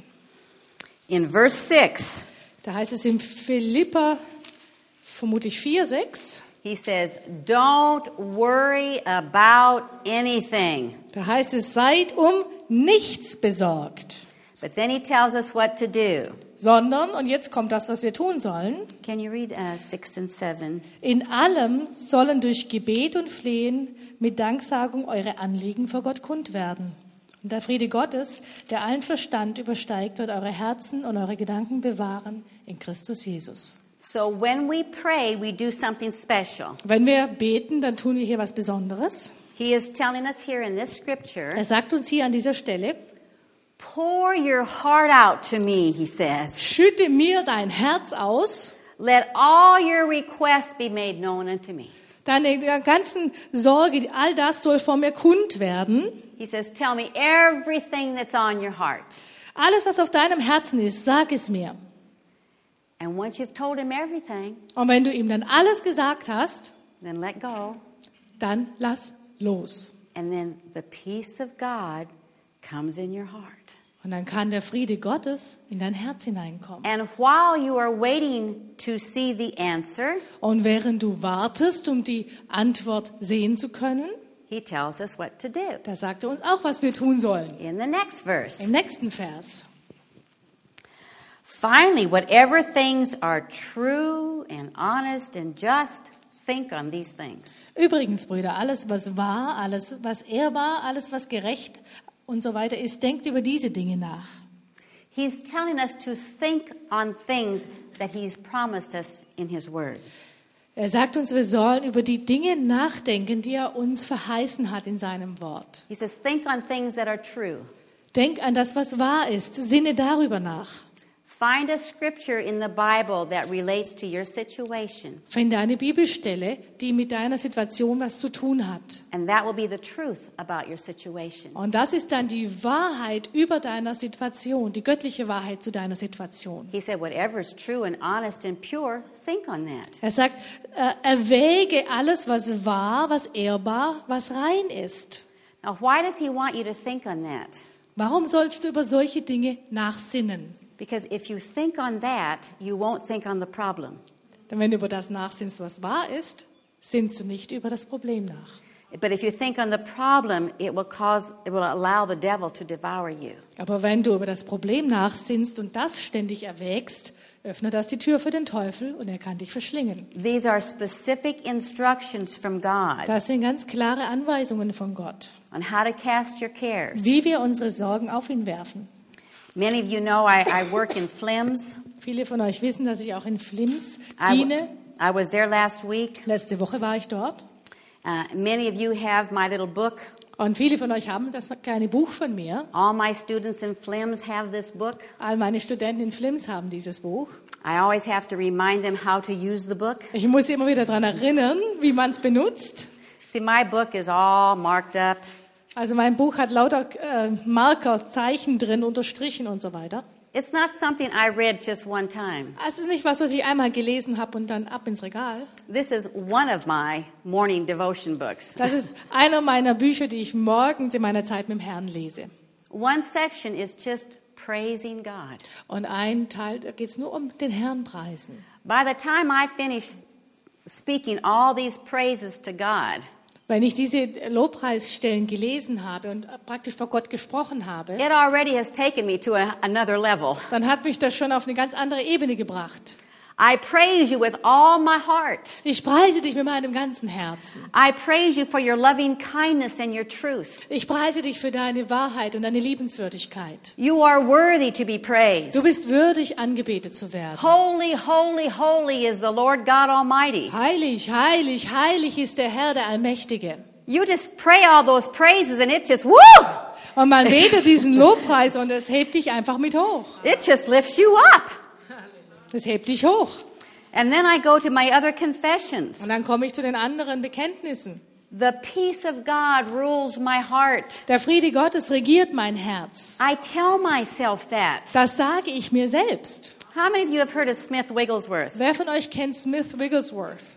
In verse 6, Da heißt es in Philipper, vermutlich 4,6. he says, don't worry about anything. Da heißt es, seid um nichts besorgt, But then he tells us what to do. sondern, und jetzt kommt das, was wir tun sollen, Can you read 6 and 7? in allem sollen durch Gebet und Flehen mit Danksagung eure Anliegen vor Gott kund werden. Und der Friede Gottes, der allen Verstand übersteigt, wird eure Herzen und eure Gedanken bewahren in Christus Jesus. So when we pray, we do something special. Wenn wir beten, dann tun wir hier was Besonderes. He is telling us here in this scripture, Er sagt uns hier an dieser Stelle, Pour your heart out to me, he says. Schütte mir dein Herz aus, Let all your requests be made known unto me. deine ganzen Sorge, all das soll vor mir kund werden. He says, tell me everything that's on your heart. Alles, was auf deinem Herzen ist, sag es mir. And once you've told him everything, Und wenn du ihm dann alles gesagt hast, then let go. dann lass los. And then the peace of God comes in your heart. Und dann kann der Friede Gottes in dein Herz hineinkommen. And while you are waiting to see the answer, Und während du wartest, um die Antwort sehen zu können, he tells us what to do da sagt er uns auch, was wir tun sollen. in the next verse. Im nächsten Vers. Finally, whatever things are true and honest and just, think on these things. Übrigens, Brüder, alles, was wahr, alles, was ehrbar, alles, was gerecht und so weiter ist, denkt über diese Dinge nach. He's telling us to think on things that he's promised us in his word. Er sagt uns, wir sollen über die Dinge nachdenken, die er uns verheißen hat in seinem Wort. He says, think on things that are true. Denk an das, was wahr ist. Sinne darüber nach. Find a scripture in the Bible that relates to your situation, Finde eine Bibelstelle, die mit deiner Situation was zu tun hat. and that will be the truth about your situation. Und das ist dann die Wahrheit über deiner Situation, die göttliche Wahrheit zu deiner Situation. He said, whatever is true and honest and pure, think on that. Er sagt, erwäge alles, was wahr, was ehrbar, was rein ist. Now, why does he want you to think on that? Warum sollst du über solche Dinge nachsinnen? Because if you think on that, you won't think on the problem. Denn wenn du über das nachsinnst, was wahr ist, sinnst du nicht über das Problem nach. But if you think on the problem, it will allow the devil to devour you. Aber wenn du über das Problem nachsinnst und das ständig erwägst, öffne das die Tür für den Teufel und er kann dich verschlingen. These are specific instructions from God Das sind ganz klare Anweisungen von Gott, on how to cast your cares. wie wir unsere Sorgen auf ihn werfen. Many of you know I work in Flims. Viele von euch wissen, dass ich auch in Flims I diene. was there last week. Letzte Woche war ich dort. Many of you have my little book. Und viele von euch haben das kleine Buch von mir. All my students in Flims have this book. All meine Studenten in Flims haben dieses Buch. I always have to remind them how to use the book. Ich muss sie immer wieder daran erinnern, wie man es benutzt. See, my book is all marked up. Also mein Buch hat lauter Marker, Zeichen drin, unterstrichen und so weiter. It's not something I read just one time. Es ist nicht was ich einmal gelesen habe und dann ab ins Regal. This is one of my morning devotion books. Das ist einer meiner Bücher, die ich morgens in meiner Zeit mit dem Herrn lese. One section is just praising God. Und ein Teil, da geht es nur um den Herrn preisen. By the time I finish speaking all these praises to God, Wenn ich diese Lobpreisstellen gelesen habe und praktisch vor Gott gesprochen habe, it already has taken me to another level. dann hat mich das schon auf eine ganz andere Ebene gebracht. I praise you with all my heart. Ich preise dich mit meinem ganzen Herzen. I praise you for your loving kindness and your truth. Ich preise dich für deine Wahrheit und deine Liebenswürdigkeit. You are worthy to be praised. Du bist würdig, angebetet zu werden. Holy, holy, holy is the Lord God Almighty. Heilig, heilig, heilig ist der Herr, der Allmächtige. You just pray all those praises and it just, woo! Und man betet diesen Lobpreis und es hebt dich einfach mit hoch. It just lifts you up. Das hebt dich hoch. And then I go to my other confessions. Und dann komme ich zu den anderen Bekenntnissen. The peace of God rules my heart. Der Friede Gottes regiert mein Herz. I tell myself that. Das sage ich mir selbst. How many of you have heard of Smith Wigglesworth? Wer von euch kennt Smith Wigglesworth?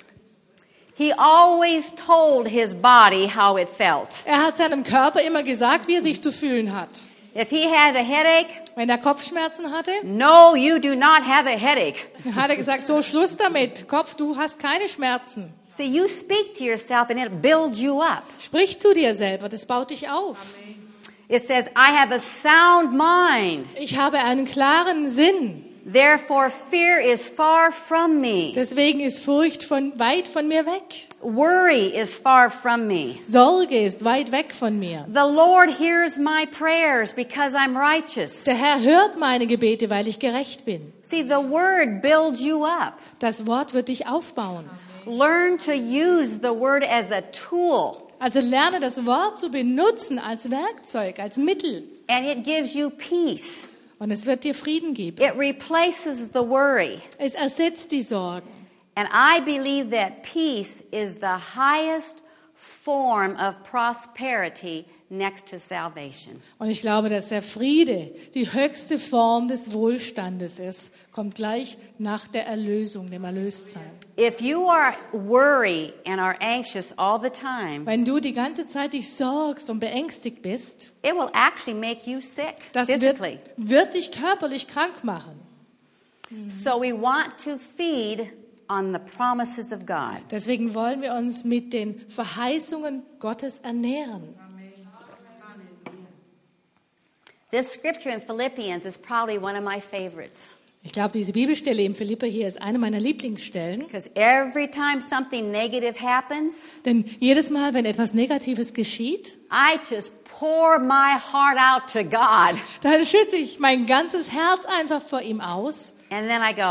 He always told his body how it felt. Er hat seinem Körper immer gesagt, wie er sich zu fühlen hat. If he had a headache, Wenn er Kopfschmerzen hatte, no, you do not have a headache. hat er gesagt, so Schluss damit. Kopf, du hast keine Schmerzen. See, you speak to yourself and it builds you up. Sprich zu dir selber, das baut dich auf. It says, I have a sound mind. Ich habe einen klaren Sinn. Therefore, fear is far from me. Deswegen ist Furcht weit von mir weg. Worry is far from me. Sorge ist weit weg von mir. The Lord hears my prayers because I'm righteous. Der Herr hört meine Gebete, weil ich gerecht bin. See, the word builds you up. Das Wort wird dich aufbauen. Learn to use the word as a tool. Also lerne das Wort zu benutzen als Werkzeug, als Mittel. And it gives you peace. Und es wird dir Frieden geben. It replaces the worry. Es ersetzt die Sorgen. And I believe that peace is the highest form of prosperity next to salvation. Und ich glaube, dass der Friede die höchste Form des Wohlstandes ist. Kommt gleich nach der Erlösung, dem Erlöstsein. If you are worried and are anxious all the time, Wenn du die ganze Zeit dich sorgst und beängstigt bist, it will actually make you sick das physically. wird dich körperlich krank machen. So we want to feed on the promises of God. Deswegen wollen wir uns mit den Verheißungen Gottes ernähren. This scripture in Philippians is probably one of my favorites. Ich glaube, diese Bibelstelle im Philipper hier ist eine meiner Lieblingsstellen. Because every time something negative happens, Denn jedes Mal, wenn etwas Negatives geschieht, I just pour my heart out to God. dann schütte ich mein ganzes Herz einfach vor ihm aus. And then I go,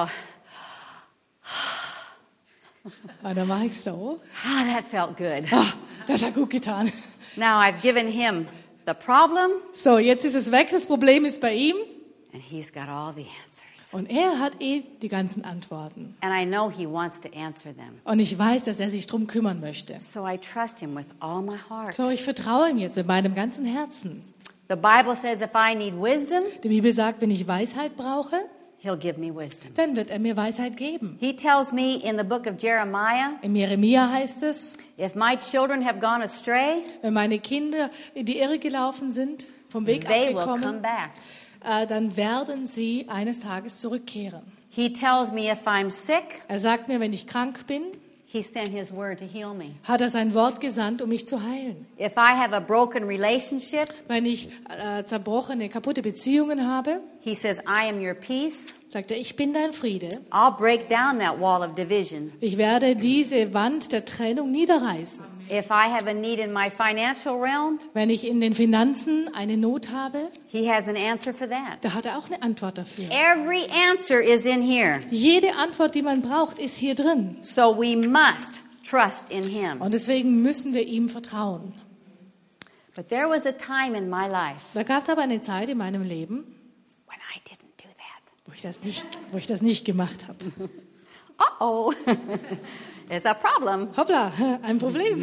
Und dann mache ich so. that felt good. Ah, das hat gut getan. Now I've given him the problem, So, jetzt ist es weg. Das Problem ist bei ihm. and he's got all the answers. Und er hat die ganzen Antworten. And I know he wants to answer them. Und ich weiß, dass er sich drum kümmern möchte. So I trust him with all my heart. So, ich vertraue ihm jetzt mit meinem ganzen Herzen. The Bible says if I need wisdom, Die Bibel sagt, wenn ich Weisheit brauche, he'll give me wisdom. dann wird er mir Weisheit geben. He tells me in the book of Jeremiah, Im Jeremia heißt es, if my children have gone astray, wenn meine Kinder in die Irre gelaufen sind, vom Weg they will come abgekommen, back. dann werden sie eines Tages zurückkehren. He tells me if I'm sick, Er sagt mir, wenn ich krank bin, he sent his word to heal me. hat er sein Wort gesandt, um mich zu heilen. If I have a broken relationship, Wenn ich zerbrochene, kaputte Beziehungen habe, he says, I am your peace. sagt er, ich bin dein Friede. I'll break down that wall of division. Ich werde diese Wand der Trennung niederreißen. If I have a need in my financial realm, Wenn ich in den Finanzen eine Not habe, he has an answer for that. da hat er auch eine Antwort dafür. Every answer is in here. Jede Antwort, die man braucht, ist hier drin. So we must trust in him. Und deswegen müssen wir ihm vertrauen. But there was a time in my life Da gab es aber eine Zeit in meinem Leben, when I didn't do that. wo ich das nicht gemacht habe. Uh-oh. There's a problem. Hoppla, ein Problem.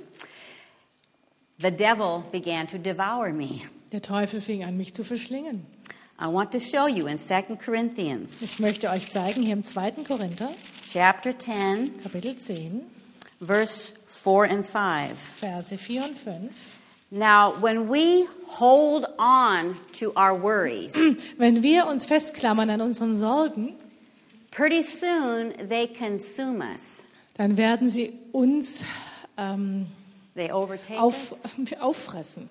The devil began to devour me. Der Teufel fing an, mich zu verschlingen. I want to show you in 2 Corinthians Ich möchte euch zeigen, hier im 2. Korinther, chapter 10, Kapitel 10, verse 4 and 5. Verse 4 und 5. Now, when we hold on to our worries, Wenn wir uns festklammern an unseren Sorgen, pretty soon they consume us. dann werden sie uns They overtake us. auffressen,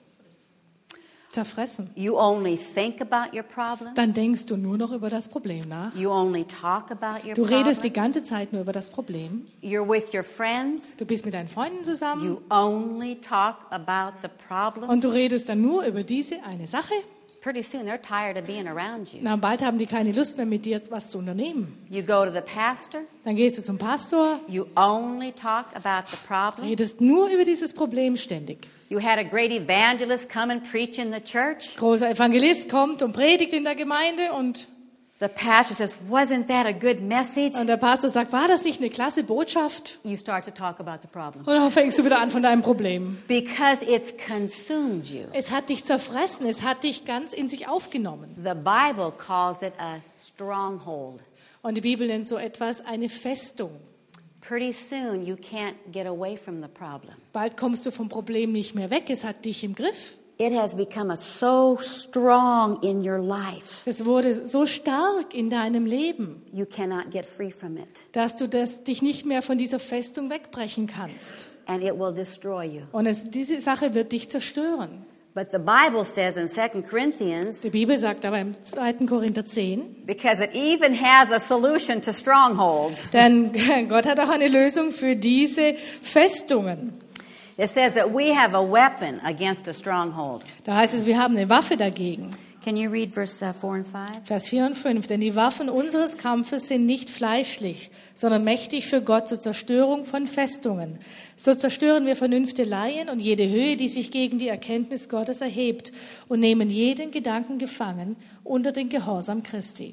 zerfressen. You only think about your problem. Dann denkst du nur noch über das Problem nach. You only talk about your Du redest die problem. ganze Zeit nur über das Problem. You're with your friends. Du bist mit deinen Freunden zusammen You only talk about the problem. und du redest dann nur über diese eine Sache. Pretty soon they're tired of being around you. Na, bald haben die keine Lust mehr, mit dir was zu unternehmen. You go to the pastor. Dann gehst du zum Pastor, You only talk about the problem. redest nur über dieses Problem ständig. You had a great evangelist come and preach in the church. Großer Evangelist kommt und predigt in der Gemeinde und The pastor says, wasn't that a good message? der Pastor sagt, war das nicht eine klasse Botschaft? You start to talk about the problem. Und dann fängst du wieder an von deinem Problem. Because it's consumed you. Es hat dich zerfressen, es hat dich ganz in sich aufgenommen. The Bible calls it a stronghold. Und die Bibel nennt so etwas eine Festung. Pretty soon you can't get away from the problem. Bald kommst du vom Problem nicht mehr weg, es hat dich im Griff. It has become so strong in your life. Es wurde so stark in deinem Leben, You cannot get free from it. dass du dich nicht mehr von dieser Festung wegbrechen kannst. And it will destroy you. Und diese Sache wird dich zerstören. But the Bible says in 2 Corinthians, Die Bibel sagt aber im 2. Korinther 10, because it even has a solution to strongholds. denn Gott hat auch eine Lösung für diese Festungen. It says that we have a weapon against a stronghold. Da heißt es, wir haben eine Waffe dagegen. Can you read verse 4 and 5? Vers 4 und 5. Denn die Waffen unseres Kampfes sind nicht fleischlich, sondern mächtig für Gott zur Zerstörung von Festungen. So zerstören wir Vernünfteleien und jede Höhe, die sich gegen die Erkenntnis Gottes erhebt, und nehmen jeden Gedanken gefangen unter den Gehorsam Christi.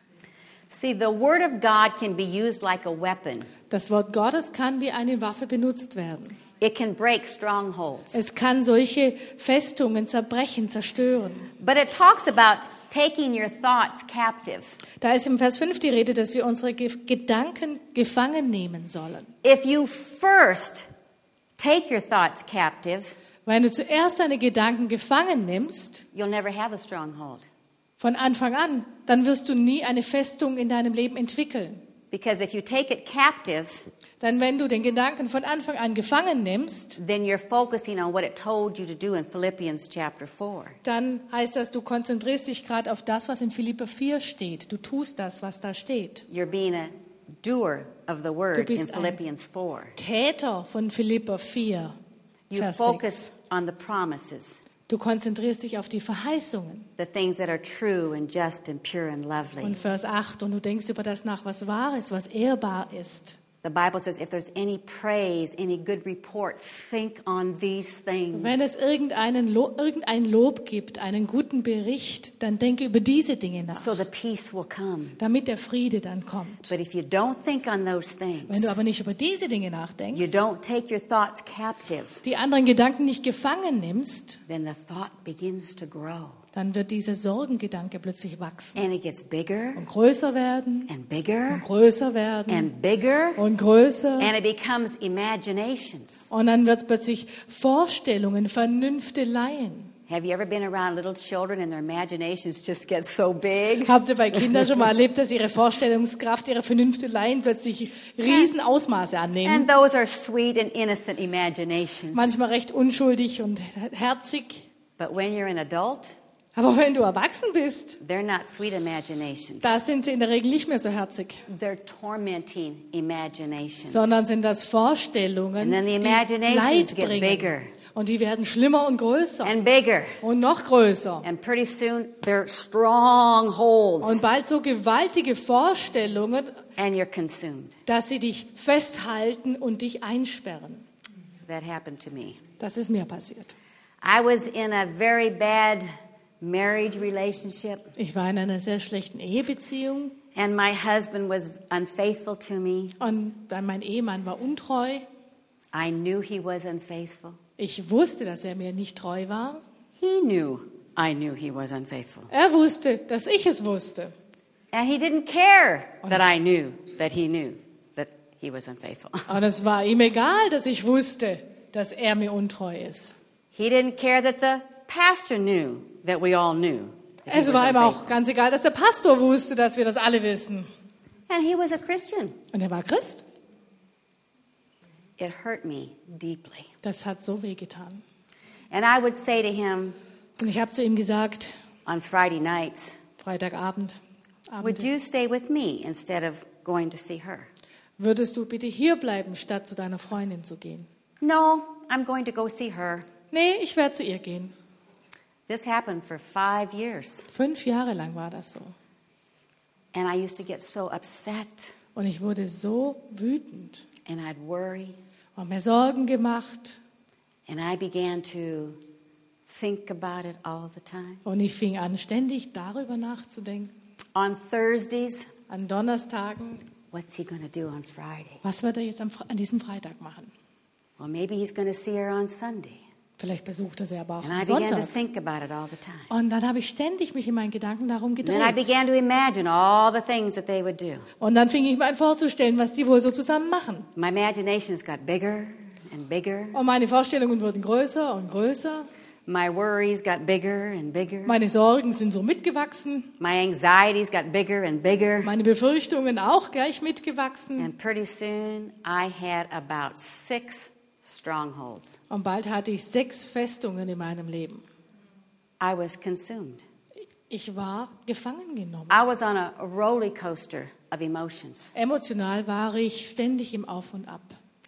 See, the word of God can be used like a weapon. Das Wort Gottes kann wie eine Waffe benutzt werden. It can break strongholds. Es kann solche Festungen zerbrechen, zerstören. But it talks about taking your thoughts captive. Da ist im Vers 5 die Rede, dass wir unsere Gedanken gefangen nehmen sollen. If you first take your thoughts captive, Wenn du zuerst deine Gedanken gefangen nimmst, you'll never have a stronghold. von Anfang an, dann wirst du nie eine Festung in deinem Leben entwickeln. Because if you take it captive, Denn wenn du den Gedanken von Anfang an gefangen nimmst, then you're focusing on what it told you to do in Philippians chapter 4. dann heißt das, du konzentrierst dich gerade auf das, was in Philipper 4 steht. Du tust das, was da steht. You're being a doer of the word in bist ein Philippians 4. Täter von Philipper 4, You Vers 6. focus on the promises, Du konzentrierst dich auf die Verheißungen. the things that are true and just and pure and lovely. Und Vers 8, und du denkst über das nach, was wahr ist, was ehrbar ist. The Bible says if there's any praise, any good report, think on these things. Wenn es irgendein Lob gibt, einen guten Bericht, dann denke über diese Dinge nach, So the peace will come. damit der Friede dann kommt. But if you don't think on those Wenn things, du aber nicht über diese Dinge you nachdenkst, don't take your thoughts captive, die anderen Gedanken nicht gefangen nimmst, then the thought begins to grow. dann wird dieser Sorgengedanke plötzlich wachsen And it gets bigger und größer werden and bigger und größer werden and bigger, und größer. and it becomes imaginations. Und dann wird es plötzlich Vorstellungen, Vernünfteleien. Have you ever been around little children and their imaginations just get so big? Habt ihr bei Kindern schon mal erlebt, dass ihre Vorstellungskraft, ihre Vernünfteleien plötzlich Riesenausmaße annehmen? And those are sweet and innocent imaginations. Manchmal recht unschuldig und herzig. But when you're an adult, Aber wenn du erwachsen bist, they're not sweet imaginations. da sind sie in der Regel nicht mehr so herzig, They're tormenting imaginations. sondern sind das Vorstellungen, And then the die imaginations Leid get bringen. bigger. Und die werden schlimmer und größer And bigger. und noch größer. And pretty soon they're strongholds. Und bald so gewaltige Vorstellungen, And you're consumed. dass sie dich festhalten und dich einsperren. That happened to me. Das ist mir passiert. I was in a very bad marriage relationship, Ich war in einer sehr schlechten Ehebeziehung and my husband was unfaithful to me. und dann mein Ehemann war untreu. I knew he was unfaithful. Ich wusste, dass er mir nicht treu war. He knew I knew he was unfaithful. Er wusste, dass ich es wusste. And he didn't care Und that es- I knew that he was unfaithful. Und es war ihm egal, dass ich wusste, dass er mir untreu ist. He didn't care that the pastor knew that we all knew. that he Es was war ihm auch unfaithful. ganz egal, dass der Pastor wusste, dass wir das alle wissen. And he was a Christian. Und er war Christ. It hurt me deeply. Das hat so wehgetan. And I would say to him Und ich habe zu ihm gesagt, on Friday nights, Freitagabend, would you stay with me instead of going to see her? würdest du bitte hier bleiben, statt zu deiner Freundin zu gehen? No, I'm going to go see her. Nee, ich werde zu ihr gehen. This happened for 5 years. 5 Jahre lang war das so. And I used to get so upset Und ich wurde so wütend and I'd worry. und mir Sorgen gemacht. And I began to think about it all the time. Und ich fing an, ständig darüber nachzudenken. On Thursdays, An Donnerstagen, what's he going to do on Friday? was wird er jetzt an diesem Freitag machen? Well, maybe he's going to see her on Sunday. Vielleicht besucht er sie aber auch And am I began to Sonntag. think about it all the time. Und dann habe ich ständig mich in meinen Gedanken darum And then I gedreht. began to imagine all the things that they would do. Und dann fing ich mir an vorzustellen, was die wohl so zusammen machen. My imaginations got bigger and bigger. Und meine Vorstellungen wurden größer und größer. My worries got bigger and bigger. Meine Sorgen sind so mitgewachsen. My anxieties got bigger and bigger. Meine Befürchtungen auch gleich mitgewachsen. And pretty soon, I had about 6 strongholds. Und bald hatte ich 6 Festungen in meinem Leben. I was consumed. Ich war gefangen genommen. I was on a roller coaster of emotions. Emotional war ich ständig im Auf und Ab.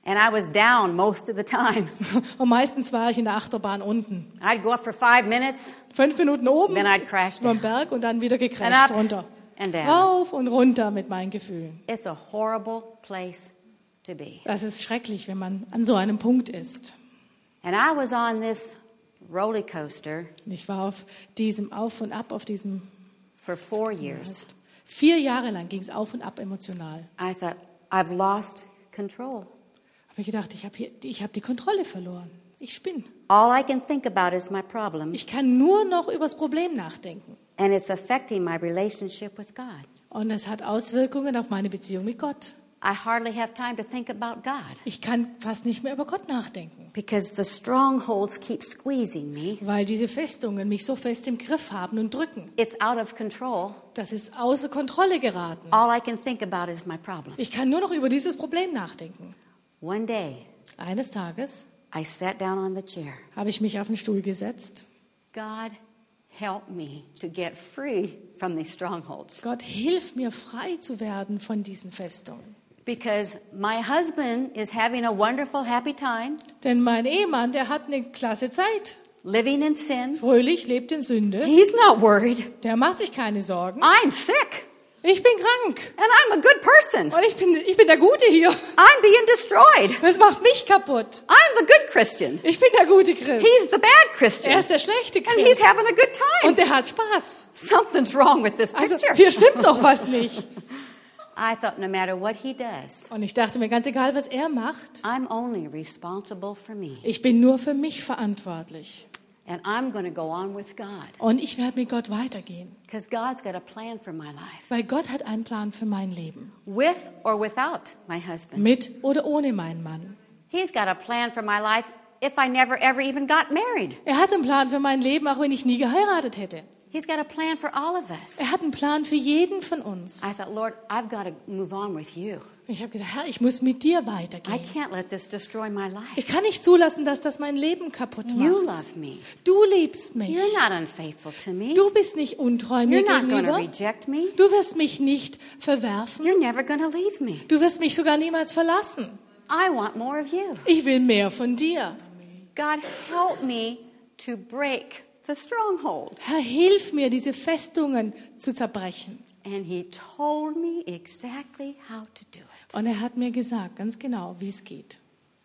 And I was down most of the time. Und meistens war ich in der Achterbahn unten. I'd go up for 5 minutes, 5 Minuten oben, then I'd crash über down. den Berg und dann wieder And gecrasht up runter. and down. Rauf und runter mit meinen Gefühlen. It's a horrible place to be. Das ist schrecklich, wenn man an so einem Punkt ist. And I was on this roller coaster Und ich war auf diesem Auf und Ab, auf diesem for 4 years. 4 Jahre lang ging es auf und ab emotional. I thought, I've lost control. Habe ich gedacht, ich habe die Kontrolle verloren. Ich spinne. All I can think about is my problem, Ich kann nur noch über das Problem nachdenken. and it's affecting my relationship with God. Und es hat Auswirkungen auf meine Beziehung mit Gott. I hardly have time to think about God Ich kann fast nicht mehr über Gott nachdenken, because the strongholds keep squeezing me. weil diese Festungen mich so fest im Griff haben und drücken. It's out of control. Das ist außer Kontrolle geraten. All I can think about is my problem. Ich kann nur noch über dieses Problem nachdenken. One day, Eines Tages I sat down on the chair. habe ich mich auf den Stuhl gesetzt. God, help me to get free from these strongholds. Gott, hilf mir, frei zu werden von diesen Festungen. Because my husband is having a wonderful, happy time, Denn mein Ehemann, der hat eine klasse Zeit. living in sin. Fröhlich, lebt in Sünde. He's not worried. Der macht sich keine Sorgen. I'm sick, Ich bin krank. and I'm a good person. Und ich bin der Gute hier. I'm being destroyed. Das macht mich kaputt. I'm the good Christian. Ich bin der gute Christ. He's the bad Er Christian. ist der schlechte And he's Christ. having a good time. Und der hat Spaß. Something's wrong with this Also picture. hier stimmt doch was nicht. I thought no matter what he does, Und ich dachte mir, ganz egal, was er macht, I'm only responsible for me. ich bin nur für mich verantwortlich. And I'm going to go on with God. Und ich werde mit Gott weitergehen. Because God's got a plan for my life. Weil Gott hat einen Plan für mein Leben. With or without my husband. Mit oder ohne meinen Mann. He's got a plan for my life if I never ever even got married. Er hat einen Plan für mein Leben, auch wenn ich nie geheiratet hätte. He's got a plan for all of us. Er hat einen Plan für jeden von uns. I thought, Lord, I've got to move on with you. Ich habe gedacht, Herr, ich muss mit dir I weitergehen. can't let this destroy my life. Ich kann nicht zulassen, dass das mein Leben kaputt You macht. love me. Du liebst mich. You're not unfaithful to me. Du bist nicht untreu mir You're not going to gegenüber. reject me. Du wirst mich nicht verwerfen. You're never going to leave me. Du wirst mich sogar niemals verlassen. I want more of you. Ich will mehr von dir. God, help me to break the stronghold. Herr, hilf mir, diese Festungen zu zerbrechen. And he told me exactly how to do it. Und er hat mir gesagt, ganz genau, wie es geht.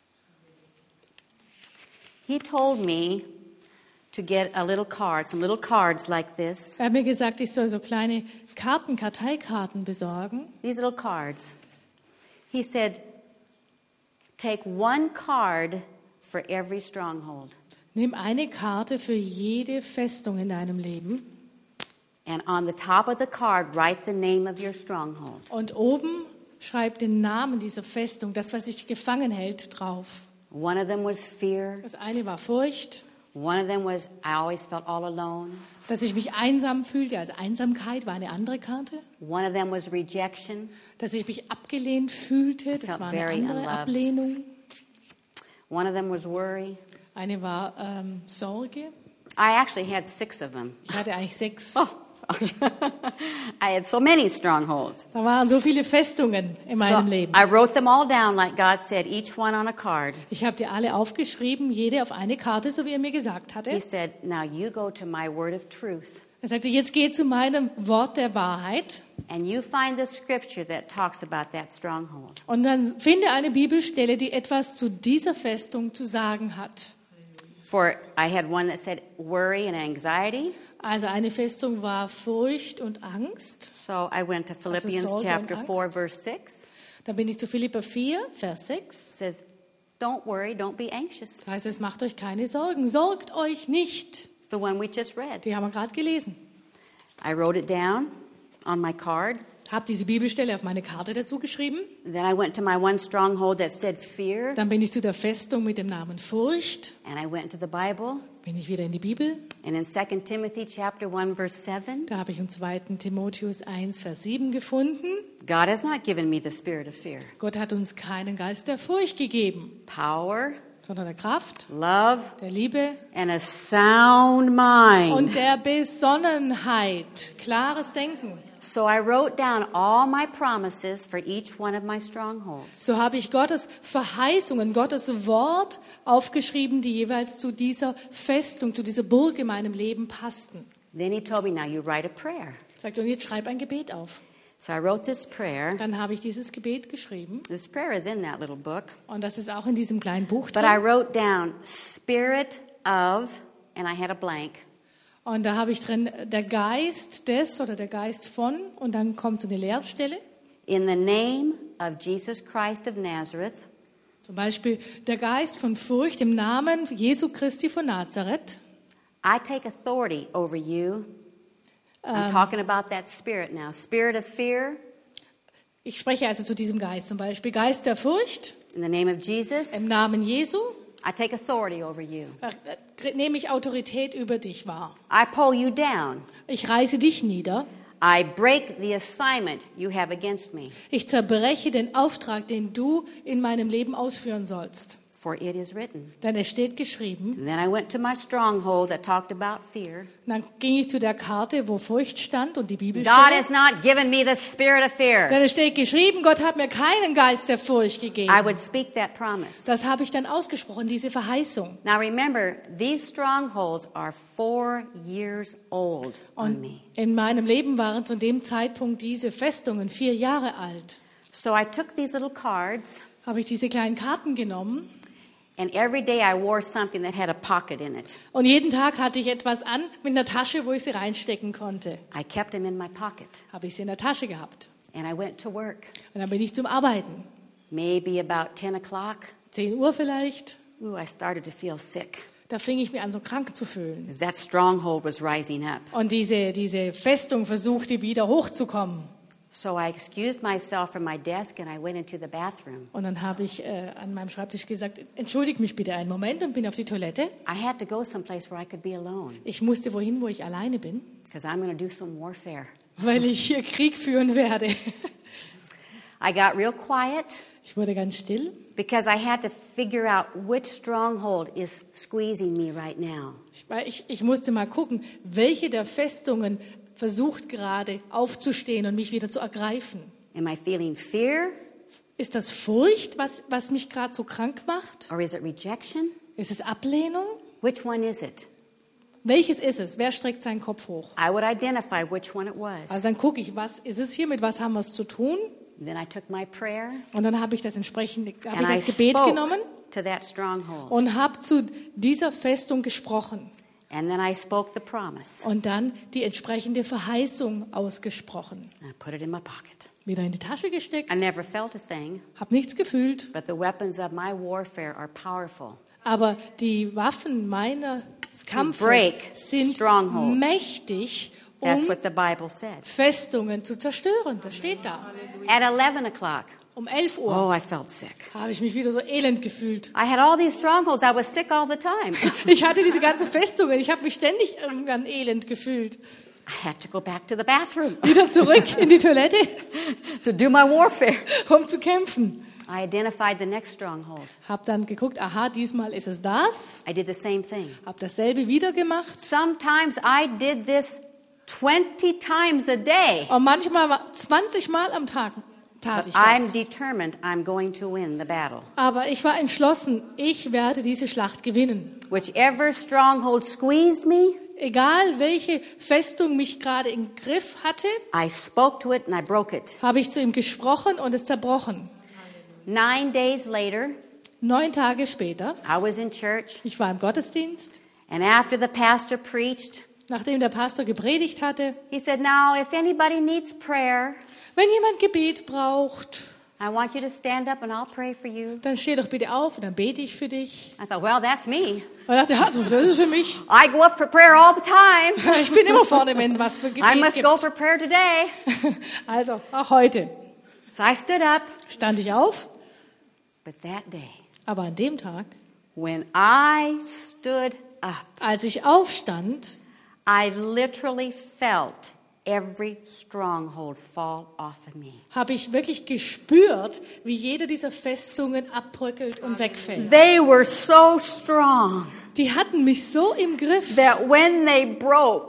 He told me to get a little card, some little cards like this. Er hat mir gesagt, ich soll so kleine Karten, Karteikarten besorgen. These little cards. He said, take one card for every stronghold. Nimm eine Karte für jede Festung in deinem Leben. And on the top of the card, write the name of your stronghold. Und oben schreib den Namen dieser Festung, das, was dich gefangen hält, drauf. One of them was fear. Das eine war Furcht, One of them was I always felt all alone. dass ich mich einsam fühlte. Also Einsamkeit war eine andere Karte. One of them was rejection. Dass ich mich abgelehnt fühlte, das felt war eine very andere unloved. Ablehnung. One of them was worry. Eine war Sorge. I actually had 6 of them. Ich hatte eigentlich 6. Oh, I had so many strongholds. Da waren so viele Festungen in So meinem Leben. I wrote them all down like God said, each one on a card. Ich habe die alle aufgeschrieben, jede auf eine Karte, so wie er mir gesagt He hatte. said, now you go to my word of truth Er sagte, jetzt geh zu meinem Wort der Wahrheit and you find the scripture that talks about that stronghold. und dann finde eine Bibelstelle, die etwas zu dieser Festung zu sagen hat. For I had one that said worry and anxiety. Also eine Festung war Furcht und Angst. So I went to Philippians Sorge chapter und 4, Angst. verse 6. Da bin ich zu Philipper 4, Vers 6. It says, don't worry, don't be anxious. Da heißt es, macht euch keine Sorgen, sorgt euch nicht. It's the one we just read. Die haben wir gerade gelesen. I wrote it down on my card. Habe diese Bibelstelle auf meine Karte dazu geschrieben. Then I went to my one stronghold that said fear. Dann bin ich zu der Festung mit dem Namen Furcht. And I went to the Bible. Bin ich wieder in die Bibel. And in 2 Timothy chapter 1, verse 7, Da habe ich im 2. Timotheus 1, Vers 7 gefunden. God has not given me the spirit of fear. Gott hat uns keinen Geist der Furcht gegeben, Power, sondern der Kraft, love, der Liebe and a sound mind. und der Besonnenheit. Klares Denken. So I wrote down all my promises for each one of my strongholds. So habe ich Gottes Verheißungen, Gottes Wort aufgeschrieben, die jeweils zu dieser Festung, zu dieser Burg in meinem Leben passten. Then he told me, now you write a prayer. Er sagte, und jetzt schreib ein Gebet auf. So I wrote this prayer. Dann habe ich dieses Gebet geschrieben. This prayer is in that little book. Und das ist auch in diesem kleinen Buch But I drin. wrote down Spirit of, and I had a blank. Und da habe ich drin der Geist des oder der Geist von und dann kommt so eine Leerstelle. In the name of Jesus Christ of Nazareth, Zum Beispiel der Geist von Furcht im Namen Jesu Christi von Nazareth. I take authority over you. I'm talking about that spirit now. Spirit of fear, Ich spreche also zu diesem Geist, zum Beispiel Geist der Furcht in the name of Jesus, im Namen Jesu. I take authority over you. Nehme ich Autorität über dich wahr. I pull you down. Ich reiße dich nieder. I break the assignment you have against me. Ich zerbreche den Auftrag, den du in meinem Leben ausführen sollst. For it is written. Denn es steht geschrieben. And then I went to my stronghold that talked about fear. Und dann ging ich zu der Karte, wo Furcht stand und die Bibel God has not given me the spirit of fear. Denn es steht geschrieben, Gott hat mir keinen Geist der Furcht gegeben. I would speak that promise. Das habe ich dann ausgesprochen, diese Verheißung. Now remember, these strongholds are 4 years old on Und me. in meinem Leben waren zu dem Zeitpunkt diese Festungen 4 Jahre alt. So I took these little cards, Habe ich diese kleinen Karten genommen and every day I wore something that had a pocket in it. und jeden Tag hatte ich etwas an mit einer Tasche, wo ich sie reinstecken konnte. I kept them in my pocket, Habe ich sie in der Tasche gehabt. and I went to work. Und dann bin ich zum Arbeiten. Maybe about 10 o'clock, 10 Uhr vielleicht. I started to feel sick. Da fing ich mich an, so krank zu fühlen. That stronghold was rising up. Und diese Festung versuchte wieder hochzukommen. So I excused myself from my desk and I went into the bathroom. Und dann habe ich an meinem Schreibtisch gesagt, entschuldigt mich bitte einen Moment und bin auf die Toilette. I had to go someplace where I could be alone Ich musste wohin, wo ich alleine bin, because I'm going to do some warfare. weil ich hier Krieg führen werde. I got real quiet Ich wurde ganz still, because I had to figure out which stronghold is squeezing me right now. ich musste mal gucken, welche der Festungen versucht gerade aufzustehen und mich wieder zu ergreifen. Am I feeling fear Ist das Furcht, was mich gerade so krank macht? or is it rejection? Ist es Ablehnung? Which one is it? Welches ist es? Wer streckt seinen Kopf hoch? I would identify which one it was. Also dann gucke ich, was ist es hier, mit was haben wir es zu tun? Then I took my prayer Und dann habe ich das entsprechende, habe and ich I das Gebet spoke genommen to that stronghold. und habe zu dieser Festung gesprochen And then I spoke the promise. und dann die entsprechende Verheißung ausgesprochen. And I put it in my pocket. Wieder in die Tasche gesteckt, I never felt a thing, habe nichts gefühlt, but the weapons of my warfare are powerful. aber die Waffen meines Kampfes break sind strongholds. mächtig, That's um what the Bible said. Festungen zu zerstören. Das steht da. At 11 o'clock, Um 11 Uhr oh, I felt sick. habe ich mich wieder so elend gefühlt. I had all these strongholds. I was sick all the time. Ich hatte diese ganzen Festungen. Ich habe mich ständig irgendwann elend gefühlt. I had to go back to the bathroom Wieder zurück in die Toilette, to do my warfare. um zu kämpfen. I identified the next stronghold. Hab dann geguckt, aha, diesmal ist es das. I did the same thing. Hab dasselbe wieder gemacht. Sometimes I did this 20 times a day. Und manchmal 20 Mal am Tag tat But ich I'm das. determined I'm going to win the battle. Aber ich war entschlossen, ich werde diese Schlacht gewinnen. Whichever stronghold squeezed me, Egal welche Festung mich gerade im Griff hatte, I spoke to it and I broke it. habe ich zu ihm gesprochen und es zerbrochen. 9 days later, 9 Tage später, I was in church, ich war im Gottesdienst, and after the pastor preached, nachdem der Pastor gepredigt hatte, he said, "Now, if anybody needs prayer, wenn jemand Gebet braucht, I want you to stand up and I'll pray for you." dann steh doch bitte auf und dann bete ich für dich. I thought, well, that's me. Und ich dachte, ja, das ist für mich. I go up for prayer all the time. Ich bin immer vorne, wenn was für I Gebet must gibt. go for prayer today. Also, auch heute So I stood up, stand ich auf, but that day, aber an dem Tag, when I stood up, als ich aufstand, I literally felt every stronghold fall off of me. habe ich wirklich gespürt, wie jede dieser Festungen abbröckelt und wegfällt. They were so strong Die hatten mich so im Griff, that when they broke,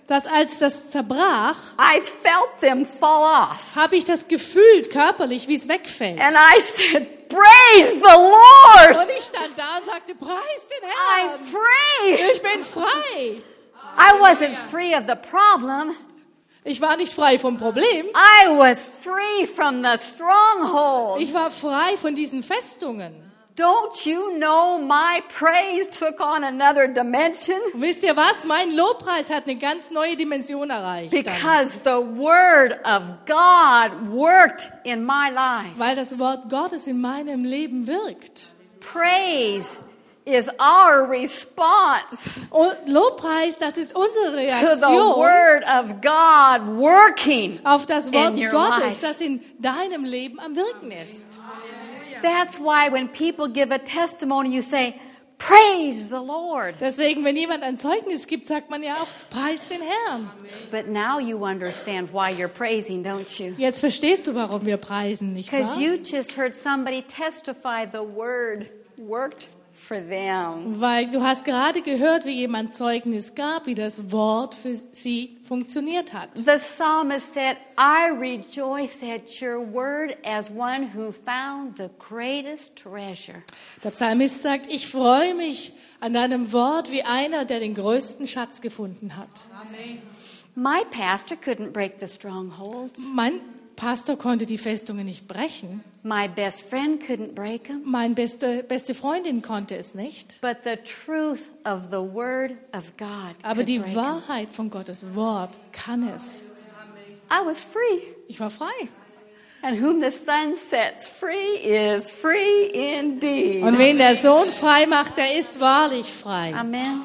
dass als das zerbrach, I felt them fall off. habe ich das gefühlt körperlich, wie es wegfällt. And I said, praise the Lord. Und ich stand da und sagte, preis den I'm Herrn. free. Ich bin frei. I wasn't free of the problem. Ich war nicht frei vom Problem. I was free from the stronghold. Ich war frei von diesen Festungen. Don't you know my praise took on another dimension? Und wisst ihr was? Mein Lobpreis hat eine ganz neue Dimension erreicht. Dann. Because the word of God worked in my life. Weil das Wort Gottes in meinem Leben wirkt. Praise is our response Und Lobpreis, das ist unsere to the Reaktion word of God working. auf das Wort in your Gottes, life. das in deinem Leben am Wirken ist. That's why when people give a testimony, you say, praise the Lord. Deswegen, wenn jemand ein Zeugnis gibt, sagt man ja auch, preis den Herrn. But now you understand why you're praising, don't you? Jetzt verstehst du, warum wir preisen, nicht Because wahr? you just heard somebody testify the word worked for them. Weil du hast gerade gehört, wie jemand Zeugnis gab, wie das Wort für sie funktioniert hat. The psalmist said, I rejoice at your word as one who found the greatest treasure. Der Psalmist sagt, ich freue mich an deinem Wort wie einer, der den größten Schatz gefunden hat. My pastor couldn't break the strongholds. Mein Pastor konnte die Festungen nicht brechen. My best friend couldn't break them. Meine beste Freundin konnte es nicht. But the truth of the word of God Aber could die break 'em. Wahrheit von Gottes Wort kann es. I was free. Ich war frei. And whom the Son sets free is free indeed. Und wen der Sohn frei macht, der ist wahrlich frei. Amen.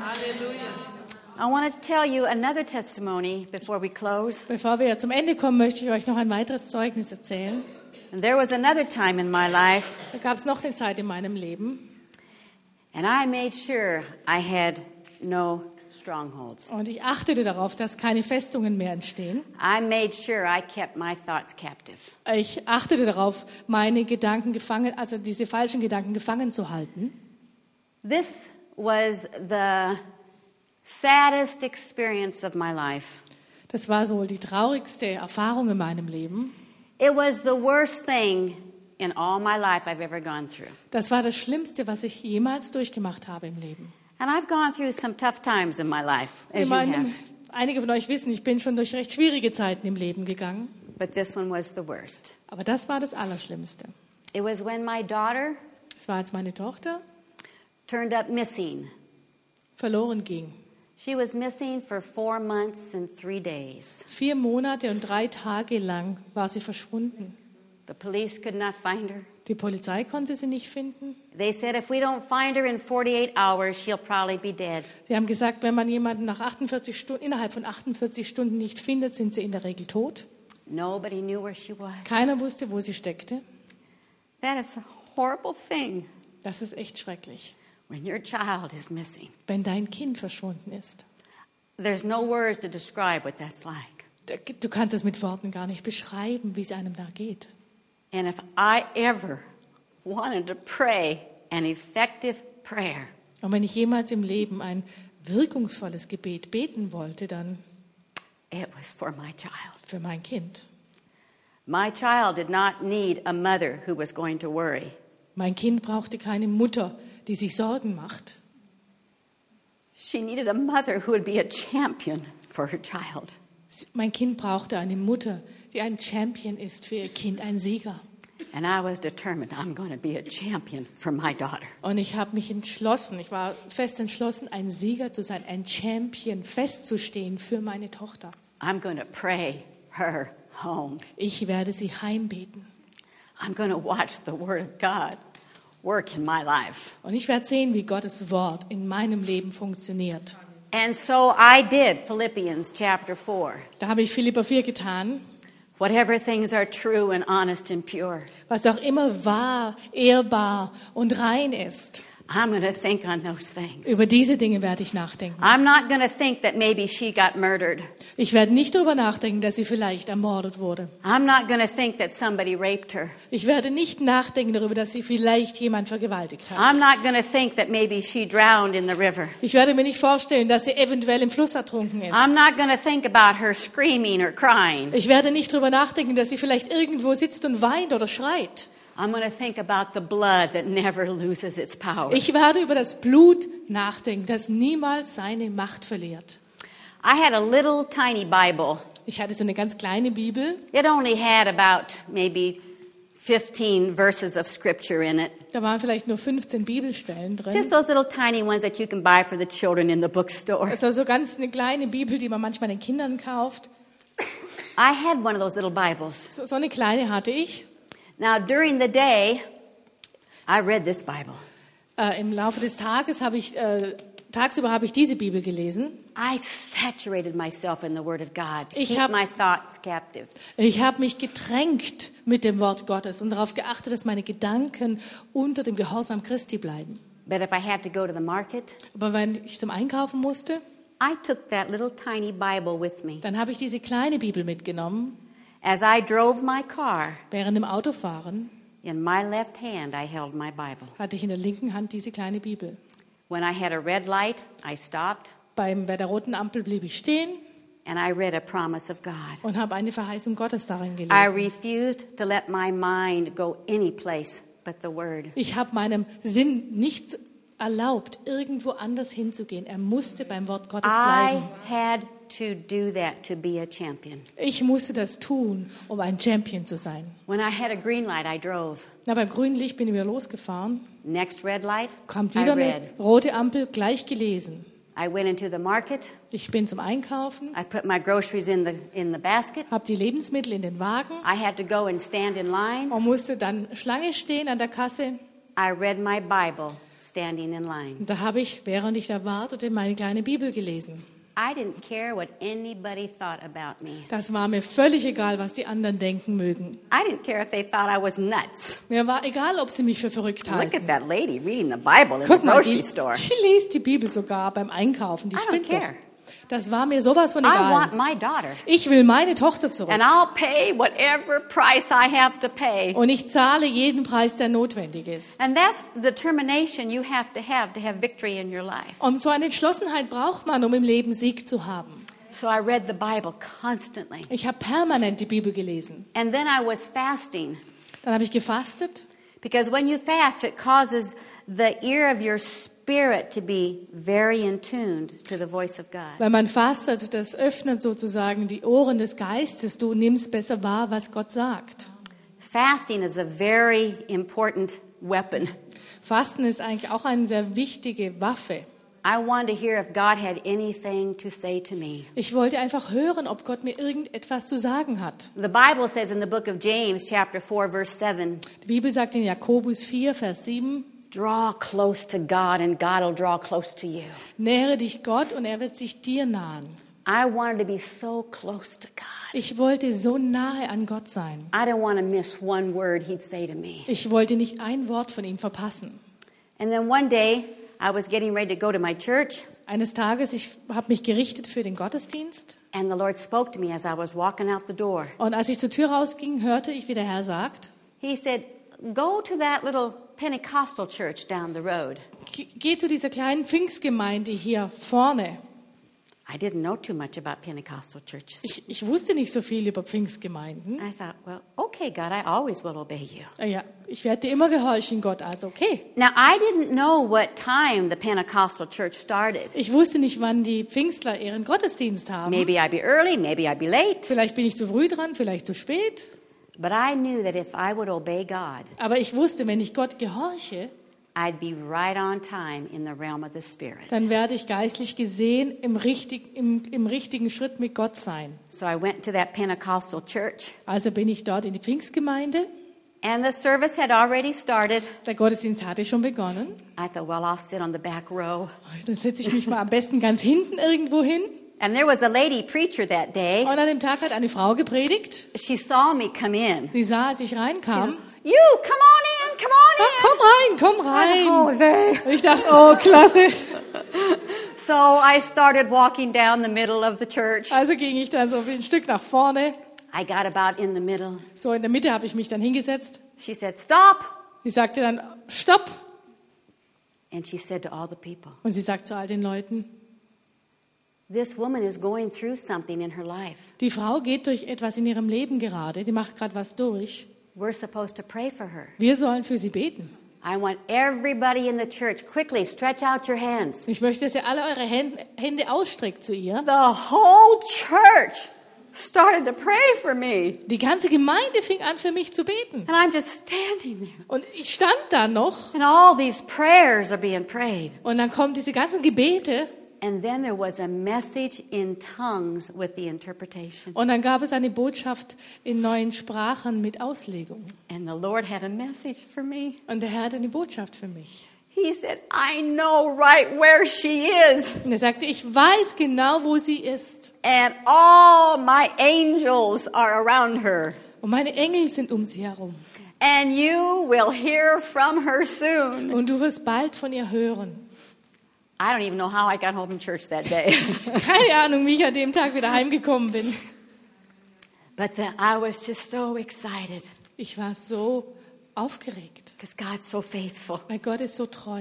I want to tell you another testimony before we close. Bevor wir zum Ende kommen, möchte ich euch noch ein weiteres Zeugnis erzählen. And there was another time in my life, Da gab es noch eine Zeit in meinem Leben and I made sure I had no strongholds. und ich achtete darauf, dass keine Festungen mehr entstehen. I made sure I kept my thoughts captive. Ich achtete darauf, meine Gedanken gefangen, also diese falschen Gedanken gefangen zu halten. This was the saddest experience of my life. Das war wohl die traurigste Erfahrung in meinem Leben. It was the worst thing in all my life I've ever gone through. Das war das Schlimmste, was ich jemals durchgemacht habe im Leben. And I've gone through some tough times in my life, as Ich you meine, have. einige von euch wissen, ich bin schon durch recht schwierige Zeiten im Leben gegangen. But this one was the worst. Aber das war das Allerschlimmste. It was when my daughter Es war, als meine Tochter turned up missing. verloren ging. She was missing for 4 months and 3 days. 4 Monate und 3 Tage lang war sie verschwunden. The police could not find her. Die Polizei konnte sie nicht finden. They said if we don't find her in 48 hours, she'll probably be dead. Sie haben gesagt, wenn man jemanden innerhalb von 48 Stunden nicht findet, sind sie in der Regel tot. Nobody knew where she was. Keiner wusste, wo sie steckte. That is a horrible thing Das ist echt schrecklich, when your child is missing. wenn dein Kind verschwunden ist. There's no words to describe what that's like. Du kannst es mit Worten gar nicht beschreiben, wie es einem da geht. And if I ever wanted to pray an effective prayer, Und wenn ich jemals im Leben ein wirkungsvolles Gebet beten wollte, dann it was for my child. für mein Kind. My child did not need a mother who was going to worry. Mein Kind brauchte keine Mutter, die sich Sorgen macht. She needed a mother who would be a champion for her child. Mein Kind brauchte eine Mutter, die ein Champion ist für ihr Kind, ein Sieger. And I was determined I'm going to be a champion for my daughter. Und ich habe mich entschlossen, ich war fest entschlossen, ein Sieger zu sein, ein Champion, festzustehen für meine Tochter. I'm going to pray her home. Ich werde sie heimbeten. I'm going to watch the word of God work in my life. Und ich werde sehen, wie Gottes Wort in meinem Leben funktioniert. And so I did Philippians chapter 4. Da habe ich Philipper 4 getan. Whatever things are true and honest and pure. Was auch immer wahr, ehrbar und rein ist. I'm going to think on those things. Über diese Dinge werde ich nachdenken. I'm not going to think that maybe she got murdered. Ich werde nicht darüber nachdenken, dass sie vielleicht ermordet wurde. I'm not going to think that somebody raped her. Ich werde nicht nachdenken darüber, dass sie vielleicht jemand vergewaltigt hat. I'm not going to think that maybe she drowned in the river. Ich werde mir nicht vorstellen, dass sie eventuell im Fluss ertrunken ist. I'm not going to think about her screaming or crying. Ich werde nicht darüber nachdenken, dass sie vielleicht irgendwo sitzt und weint oder schreit. I'm going to think about the blood that never loses its power. Ich werde über das Blut nachdenken, das niemals seine Macht verliert. I had a little tiny Bible. Ich hatte so eine ganz kleine Bibel. It only had about maybe 15 verses of scripture in it. Da waren vielleicht nur 15 Bibelstellen Just drin. those little tiny ones that you can buy for the children in the bookstore. Also so ganz eine kleine Bibel, die man manchmal den Kindern kauft. I had one of those little Bibles. So eine kleine hatte ich. Now, during the day, I read this Bible. Im Laufe des Tages tagsüber habe ich diese Bibel gelesen. I saturated myself in the Word of God to Ich keep hab- my thoughts captive. Ich habe mich getränkt mit dem Wort Gottes und darauf geachtet, dass meine Gedanken unter dem Gehorsam Christi bleiben. But if I had to go to the market, Aber wenn ich zum Einkaufen musste, I took that little tiny Bible with me. dann habe ich diese kleine Bibel mitgenommen. As I drove my car, Während dem Autofahren in my left hand, I held my Bible. hatte ich in der linken Hand diese kleine Bibel. When I had a red light, I stopped Bei der roten Ampel blieb ich stehen and I read a promise of God. und habe eine Verheißung Gottes darin I gelesen. refused to let my mind go any place but the Word. Ich habe meinem Sinn nicht erlaubt, irgendwo anders hinzugehen. Er musste beim Wort Gottes I bleiben. had to do that to be a champion. Ich musste das tun, um ein Champion zu sein. When I had a green light, I drove. Na, beim grünen Licht bin ich wieder losgefahren. Next red light, Kommt I wieder read. eine rote Ampel, gleich gelesen. I went into the market. Ich bin zum Einkaufen, I put my groceries in the basket. habe die Lebensmittel in den Wagen I had to go and stand in line. und musste dann Schlange stehen an der Kasse. I read my Bible standing in line. Und da habe ich, während ich da wartete, meine kleine Bibel gelesen. I didn't care what anybody thought about me. Das war mir völlig egal, was die anderen denken mögen. I didn't care if they thought I was nuts. Mir war egal, ob sie mich für verrückt Look halten. at that lady reading the Bible in the Guck mal, grocery store. die liest die Bibel sogar beim Einkaufen. Die I don't spinnt doch. care. Das war mir sowas von I want egal. my daughter. Ich will meine Tochter zurück. And I'll pay whatever price I have to pay. Und ich zahle jeden Preis, der notwendig ist. And that's the determination you have to have victory in your life. Und so eine Entschlossenheit braucht man, um im Leben Sieg zu haben. So I read the Bible constantly. Ich habe permanent die Bibel gelesen. And then I was fasting. Dann habe ich gefastet. Because when you fast, it causes the ear of your spirit to be very in tuned to the voice of God. Wenn man fastet, das öffnet sozusagen die Ohren des Geistes. Du nimmst besser wahr, was Gott sagt. Fasting is a very important weapon. Fasten ist eigentlich auch eine sehr wichtige Waffe. I wanted to hear if God had anything to say to me. Ich wollte einfach hören, ob Gott mir irgendetwas zu sagen hat. The Bible says in the book of James, chapter 4, verse 7, Die Bibel sagt in Jakobus 4, Vers 7, draw close to God and God will draw close to you. nähere dich Gott und er wird sich dir nahen. I wanted to be so close to God. Ich wollte so nahe an Gott sein. I didn't want to miss one word he'd say to me. Ich wollte nicht ein Wort von ihm verpassen. And then one day, I was getting ready to go to my church, Eines Tages, ich habe mich gerichtet für den Gottesdienst. and the Lord spoke to me as I was walking out the door. Und als ich zur Tür rausging, hörte ich, wie der Herr sagt, He said, go to that little Pentecostal church down the road. Geh zu dieser kleinen Pfingstgemeinde hier vorne. I didn't know too much about Pentecostal churches. Ich wusste nicht so viel über Pfingstgemeinden. I thought, well, okay, God, I always will obey you. Ja, ich werde dir immer gehorchen, Gott, also okay. Now, I didn't know what time the Pentecostal church started. Ich wusste nicht, wann die Pfingstler ihren Gottesdienst haben. Maybe I'd be early, maybe I'd be late. Vielleicht bin ich zu früh dran, vielleicht zu spät. But I knew that if I would obey God, Aber ich wusste, wenn ich Gott gehorche, I'd be right on time in the realm of the Spirit. dann werde ich geistlich gesehen im richtigen Schritt mit Gott sein. So I went to that Pentecostal church, Also bin ich dort in die Pfingstgemeinde. and the service had already started. Der Gottesdienst hatte schon begonnen. I thought, well, I'll sit on the back row. Dann setze ich mich mal am besten ganz hinten irgendwo hin. And there was a lady preacher that day. Und an dem Tag hat eine Frau gepredigt. She saw me come in. Sie sah, als ich She reinkam. said, you, come on in. Komm rein. Oh, they. Und ich dachte, oh, klasse. So I started walking down the middle of the church. Also ging ich dann so ein Stück nach vorne. I got about in the middle. So in der Mitte habe ich mich dann hingesetzt. She said, "Stop." Sie sagte dann, stopp. And she said to all the people, Und sie sagt zu all den Leuten, "This woman is going through something in her life. die Frau geht durch etwas in ihrem Leben gerade. Die macht gerade was durch. We're supposed to pray for her. Wir sollen für sie beten. I want everybody in the church, quickly stretch out your hands." Ich möchte, dass ihr alle eure Hände ausstreckt zu ihr. The whole church started to pray for me. Die ganze Gemeinde fing an, für mich zu beten. And I'm just standing there. Und ich stand da noch. And all these prayers are being prayed. Und dann kommen diese ganzen Gebete. And then there was a message in tongues with the interpretation. Und dann gab es eine Botschaft in neuen Sprachen mit Auslegung. And the Lord had a message for me. Und der Herr hatte eine Botschaft für mich. He said, "I know right where she is. Und er sagte, ich weiß genau, wo sie ist. And all my angels are around her. Und meine Engel sind um sie herum. And you will hear from her soon." Und du wirst bald von ihr hören. I don't even know how I got home from church that day. Keine Ahnung, wie ich an dem Tag wieder heimgekommen bin. But I was just so excited Ich war so aufgeregt, because God's so faithful. weil Gott ist so treu.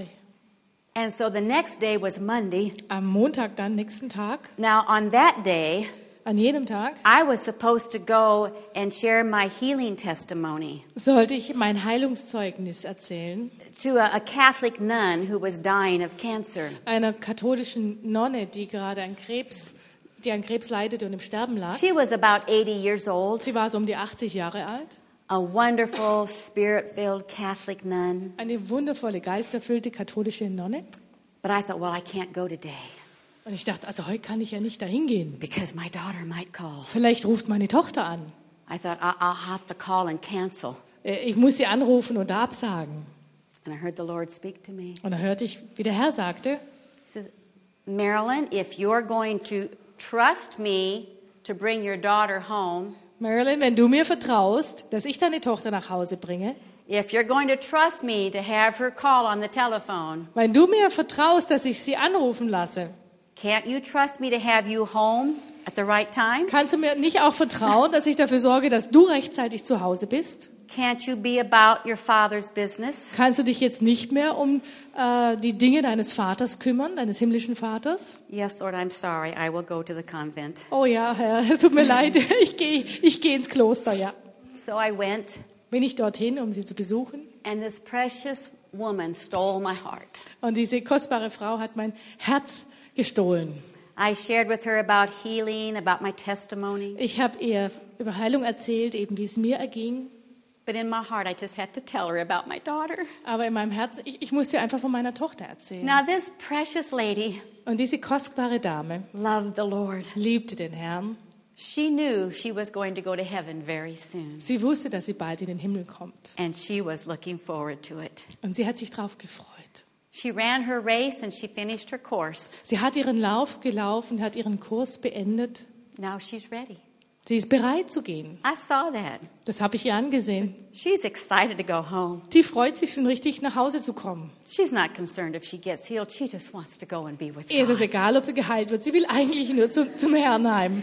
And so the next day was Monday. Am Montag dann, nächsten Tag, Now on that day, an jedem Tag, I was supposed to go and share my healing testimony sollte ich mein Heilungszeugnis erzählen. to a Catholic nun who was dying of cancer. Einer katholischen Nonne, die gerade an Krebs leidete und im Sterben lag. She was about 80 years old, Sie war so um die 80 Jahre alt. a wonderful spirit-filled Catholic nun. Eine wundervolle, geisterfüllte katholische Nonne. But I thought, well, I can't go today Und ich dachte, also heute kann ich ja nicht dahin gehen. because my daughter might call. Vielleicht ruft meine Tochter an. I thought, I'll have to call and cancel. Ich muss sie anrufen und absagen. And I heard the Lord speak to me. Und da hörte ich, wie der Herr sagte, He says, "Marilyn, if you're going to trust me to bring your daughter home, Marilyn, wenn du mir vertraust, dass ich deine Tochter nach Hause bringe, if you're going to trust me to have her call on the telephone, wenn du mir vertraust, dass ich sie anrufen lasse, can't you trust me to have you home at the right time? kannst du mir nicht auch vertrauen, dass ich dafür sorge, dass du rechtzeitig zu Hause bist? Can't you be about your father's business?" Kannst du dich jetzt nicht mehr um die Dinge deines Vaters kümmern, deines himmlischen Vaters? Yes, Lord, I'm sorry. I will go to the convent. Oh ja, Herr, es tut mir leid, ich geh ins Kloster, ja. So I went, Bin ich dorthin, um sie zu besuchen. and this precious woman stole my heart. Und diese kostbare Frau hat mein Herz gestohlen. I shared with her about healing, about my testimony. Ich habe ihr über Heilung erzählt, eben wie es mir erging. But in my heart, I just had to tell her about my daughter. Aber in meinem Herzen, ich musste einfach von meiner Tochter erzählen. Now, this precious lady Und diese kostbare Dame loved the Lord. liebte den Herrn. She knew she was going to go to heaven very soon. Sie wusste, dass sie bald in den Himmel kommt. And she was looking forward to it. Und sie hat sich darauf gefreut. She ran her race and she finished her course. Sie hat ihren Lauf gelaufen, hat ihren Kurs beendet. Now she's ready. Sie ist bereit zu gehen. I saw that. Das habe ich ihr angesehen. She's excited to go home. Die freut sich schon richtig, nach Hause zu kommen. She's not concerned if she gets healed. She just wants to go and be with Ihr ist es God. egal, ob sie geheilt wird. Sie will eigentlich nur zum Herrn heim.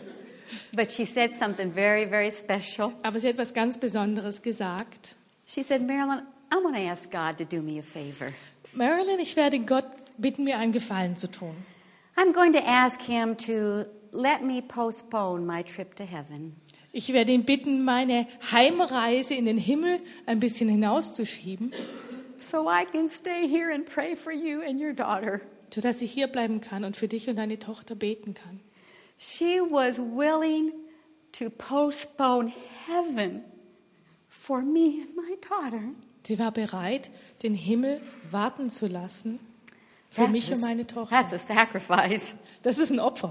But she said something very, very special. Aber sie hat etwas ganz Besonderes gesagt. She said, "Marilyn, I want to ask God to do me a favor. Marilyn, ich werde Gott bitten, mir einen Gefallen zu tun. I'm going to ask him to let me postpone my trip to heaven. Ich werde ihn bitten, meine Heimreise in den Himmel ein bisschen hinauszuschieben, So I can stay here and pray for you and your daughter." sodass ich hier bleiben kann und für dich und deine Tochter beten kann. She was willing to postpone heaven for me and my daughter. Sie war bereit, den Himmel warten zu lassen für mich und meine Tochter. That's a sacrifice. Das ist ein Opfer.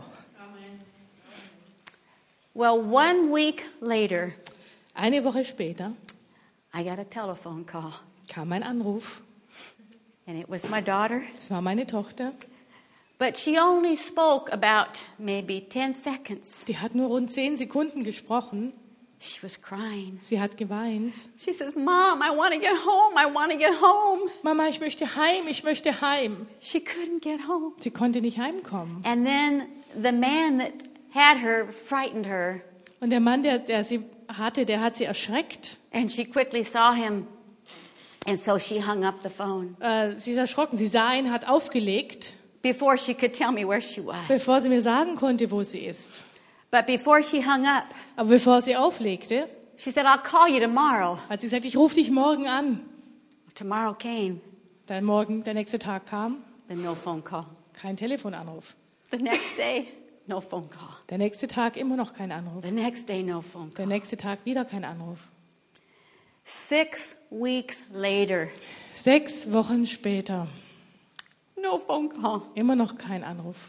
Well, 1 week later, Eine Woche später I got a telephone call, kam ein Anruf. and it was my daughter. Das war meine Tochter. But she only spoke about maybe 10 seconds. Die hat nur rund 10 Sekunden gesprochen. She was crying. Sie hat geweint. She says, Mom, I want to get home. I want to get home. Mama, ich möchte heim, ich möchte heim. She couldn't get home. Sie konnte nicht heimkommen. And then the man that had her frightened her. Und der Mann, der sie hatte, der hat sie erschreckt. And she quickly saw him. And so she hung up the phone. Sie ist erschrocken. Sie sah ihn, hat aufgelegt, Before she could tell me where she was. bevor sie mir sagen konnte, wo sie ist. But before she hung up, Aber bevor sie auflegte, she said, I'll call you tomorrow. hat sie gesagt, ich rufe dich morgen an. Tomorrow came. Dann morgen, der nächste Tag kam, Then no phone call. kein Telefonanruf. The next day, no phone call. Der nächste Tag immer noch kein Anruf. The next day, no phone Der call. nächste Tag wieder kein Anruf. 6 weeks later, 6 Wochen später, no phone call. immer noch kein Anruf.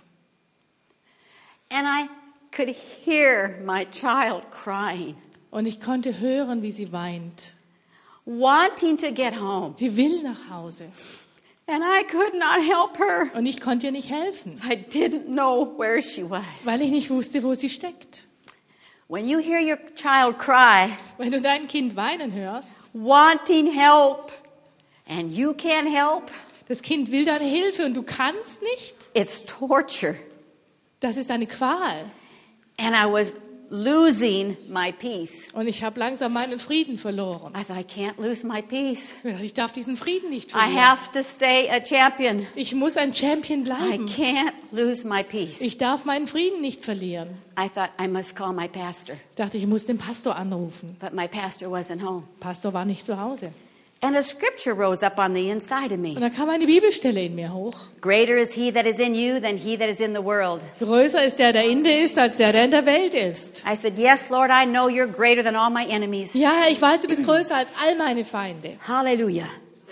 And I could hear my child crying, Und ich konnte hören, wie sie weint. wanting to get home. Sie will nach Hause. And I could not help her. Und ich konnte ihr nicht helfen, I didn't know where she was. weil ich nicht wusste, wo sie steckt. When you hear your child cry, Wenn du dein Kind weinen hörst, wanting help, and you can't help, das Kind will deine Hilfe und du kannst nicht, it's torture. das ist eine Qual. And I was losing my peace. Und ich habe langsam meinen Frieden verloren. I thought, I can't lose my peace. Ich darf diesen Frieden nicht I verlieren. have to stay a champion. Ich muss ein Champion I bleiben. can't lose my peace. Ich darf meinen Frieden nicht verlieren. I thought I must call my pastor, Ich dachte, ich muss den Pastor anrufen. but my pastor wasn't home. Pastor war nicht zu Hause. And a scripture rose up on the inside of Und me. da kam eine Bibelstelle in mir hoch. Greater is he that is in you than he that is in the world. Größer ist der in dir ist, als der in der Welt ist. I said, yes, Lord, I know you're greater than all my enemies. Ja, Herr, ich weiß, du bist größer als all meine Feinde. Hallelujah.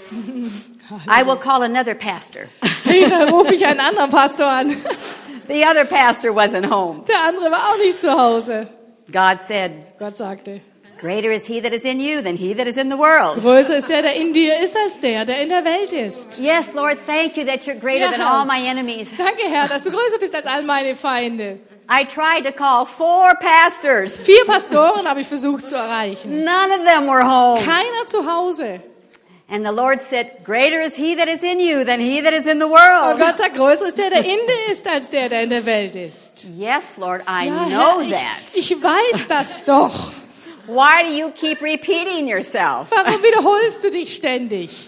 I will call another pastor. Dann rufe ich einen anderen Pastor an. The other pastor wasn't home. Der andere war auch nicht zu Hause. God said, Gott sagte, greater is he that is in you than he that is in the world. größer ist der in dir ist, als der in der Welt ist. Yes, Lord, thank you that you're greater than all my enemies. Danke, Herr, dass du größer bist als all meine Feinde. I tried to call 4 pastors. 4 Pastoren habe ich versucht zu erreichen. None of them were home. Keiner zu Hause. And the Lord said, greater is he that is in you than he that is in the Und world. Gott sagt, größer ist der in dir ist, als der in der Welt ist. Yes, Lord, I Ja, know Herr, that. ich weiß das doch. Why do you keep repeating yourself? Warum wiederholst du dich ständig?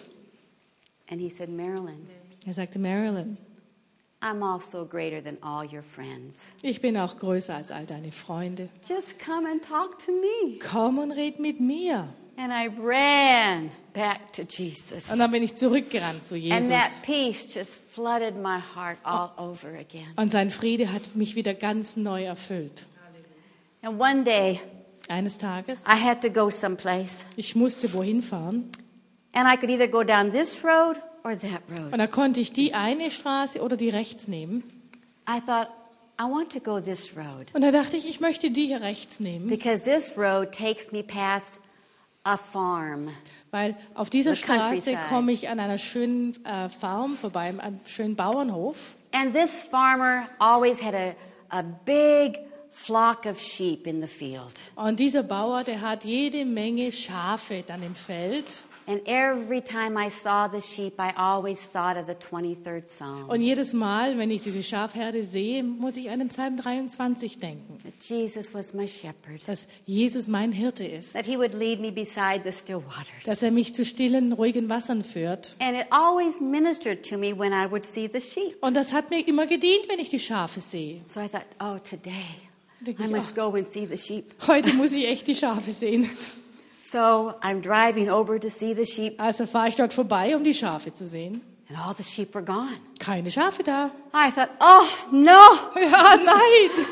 And he said, Marilyn, Er sagte, Marilyn, I'm also greater than all your friends. ich bin auch größer als all deine Freunde. Just come and talk to me. Komm und red mit mir. And I ran back to Jesus. Und dann bin ich zurückgerannt zu And Jesus. that peace just flooded my heart all over again. Und sein Friede hat mich wieder ganz neu erfüllt. And one day, Eines Tages, I had to go someplace. ich musste wohin fahren. And I could either go down this road or that road. Und da konnte ich die eine Straße oder die rechts nehmen. I thought, I want to go this road. Und da dachte ich, ich möchte die hier rechts nehmen. Because this road takes me past a farm. Weil auf dieser The Straße countryside. komme ich an einer schönen Farm vorbei, an einem schönen Bauernhof. And this farmer always had a big flock of sheep in the field. Und dieser Bauer, der hat jede Menge Schafe dann im Feld. And every time I saw the sheep, I always thought of the 23rd Psalm. Und jedes Mal, wenn ich diese Schafherde sehe, muss ich an den Psalm 23 denken. That Jesus was my shepherd. Dass Jesus mein Hirte ist. That he would lead me beside the still waters. Dass er mich zu stillen, ruhigen Wassern führt. And it always ministered to me when I would see the sheep. Und das hat mir immer gedient, wenn ich die Schafe sehe. So I thought, oh, today Denke I ich, must go and see the sheep. Heute muss ich echt die Schafe sehen. So I'm driving over to see the sheep, Also fahre ich dort vorbei, um die Schafe zu sehen. and all the sheep were gone. Keine Schafe da. I thought, oh, no. Ja, nein.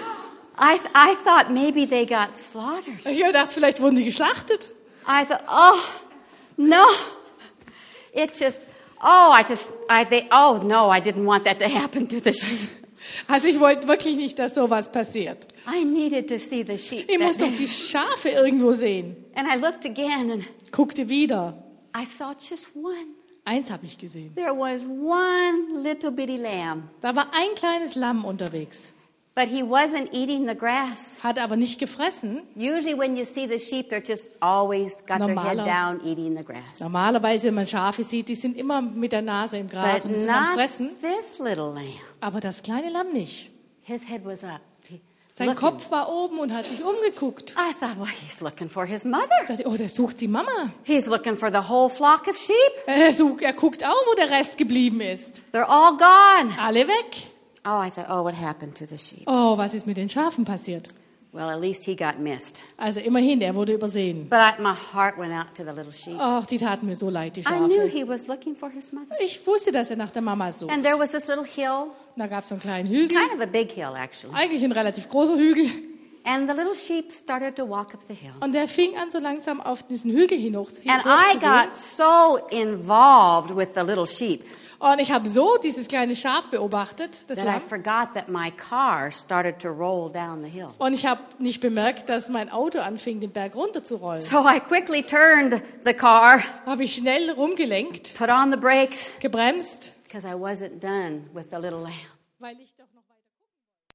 I thought maybe they got slaughtered. Ich dachte, vielleicht wurden die geschlachtet. I thought, oh, no. It just, oh no, I didn't want that to happen to the sheep. Also ich wollte wirklich nicht, dass sowas passiert. I needed to see the sheep. Ich muss doch die Schafe irgendwo sehen. And I looked again, and Guckte wieder. I saw just one. Eins habe ich gesehen. There was one little bitty lamb. Da war ein kleines Lamm unterwegs. But he wasn't eating the grass. hat aber nicht gefressen. Usually when you see the sheep, they're just always got their head down eating the grass. Normalerweise, wenn man Schafe sieht, die sind immer mit der Nase im Gras But und sind am not Fressen. this little lamb. Aber das kleine Lamm nicht. His head was up. Sein Looking. Kopf war oben und hat sich umgeguckt. I thought, well, he's looking for his mother. Ich dachte, oh, der sucht die Mama. He's looking for the whole flock of sheep. Er guckt auch, wo der Rest geblieben ist. They're all gone. Alle weg. Oh, I thought, oh, what happened to the sheep? Oh, was ist mit den Schafen passiert? Well, at least he got missed. Also immerhin, er wurde übersehen. But my heart went out to the little sheep. Ach, die taten mir so leid, die I knew Schafe. he was looking for his mother. Ich wusste, dass er nach der Mama sucht. And there was this little hill, Da gab es so einen kleinen Hügel, kind of a big hill, actually. eigentlich ein relativ großer Hügel. And the little sheep started to walk up the hill. Und der fing an, so langsam auf diesen Hügel And I hochzugehen. got so involved with the little sheep Und ich habe so dieses kleine Schaf beobachtet, das that I Lamm. forgot that my car started to roll down the hill. Und ich habe nicht bemerkt, dass mein Auto anfing, den Berg runterzurollen. So I quickly turned the car, Habe ich schnell rumgelenkt, put on the brakes, gebremst, because I wasn't done with the little lamb. weil ich doch noch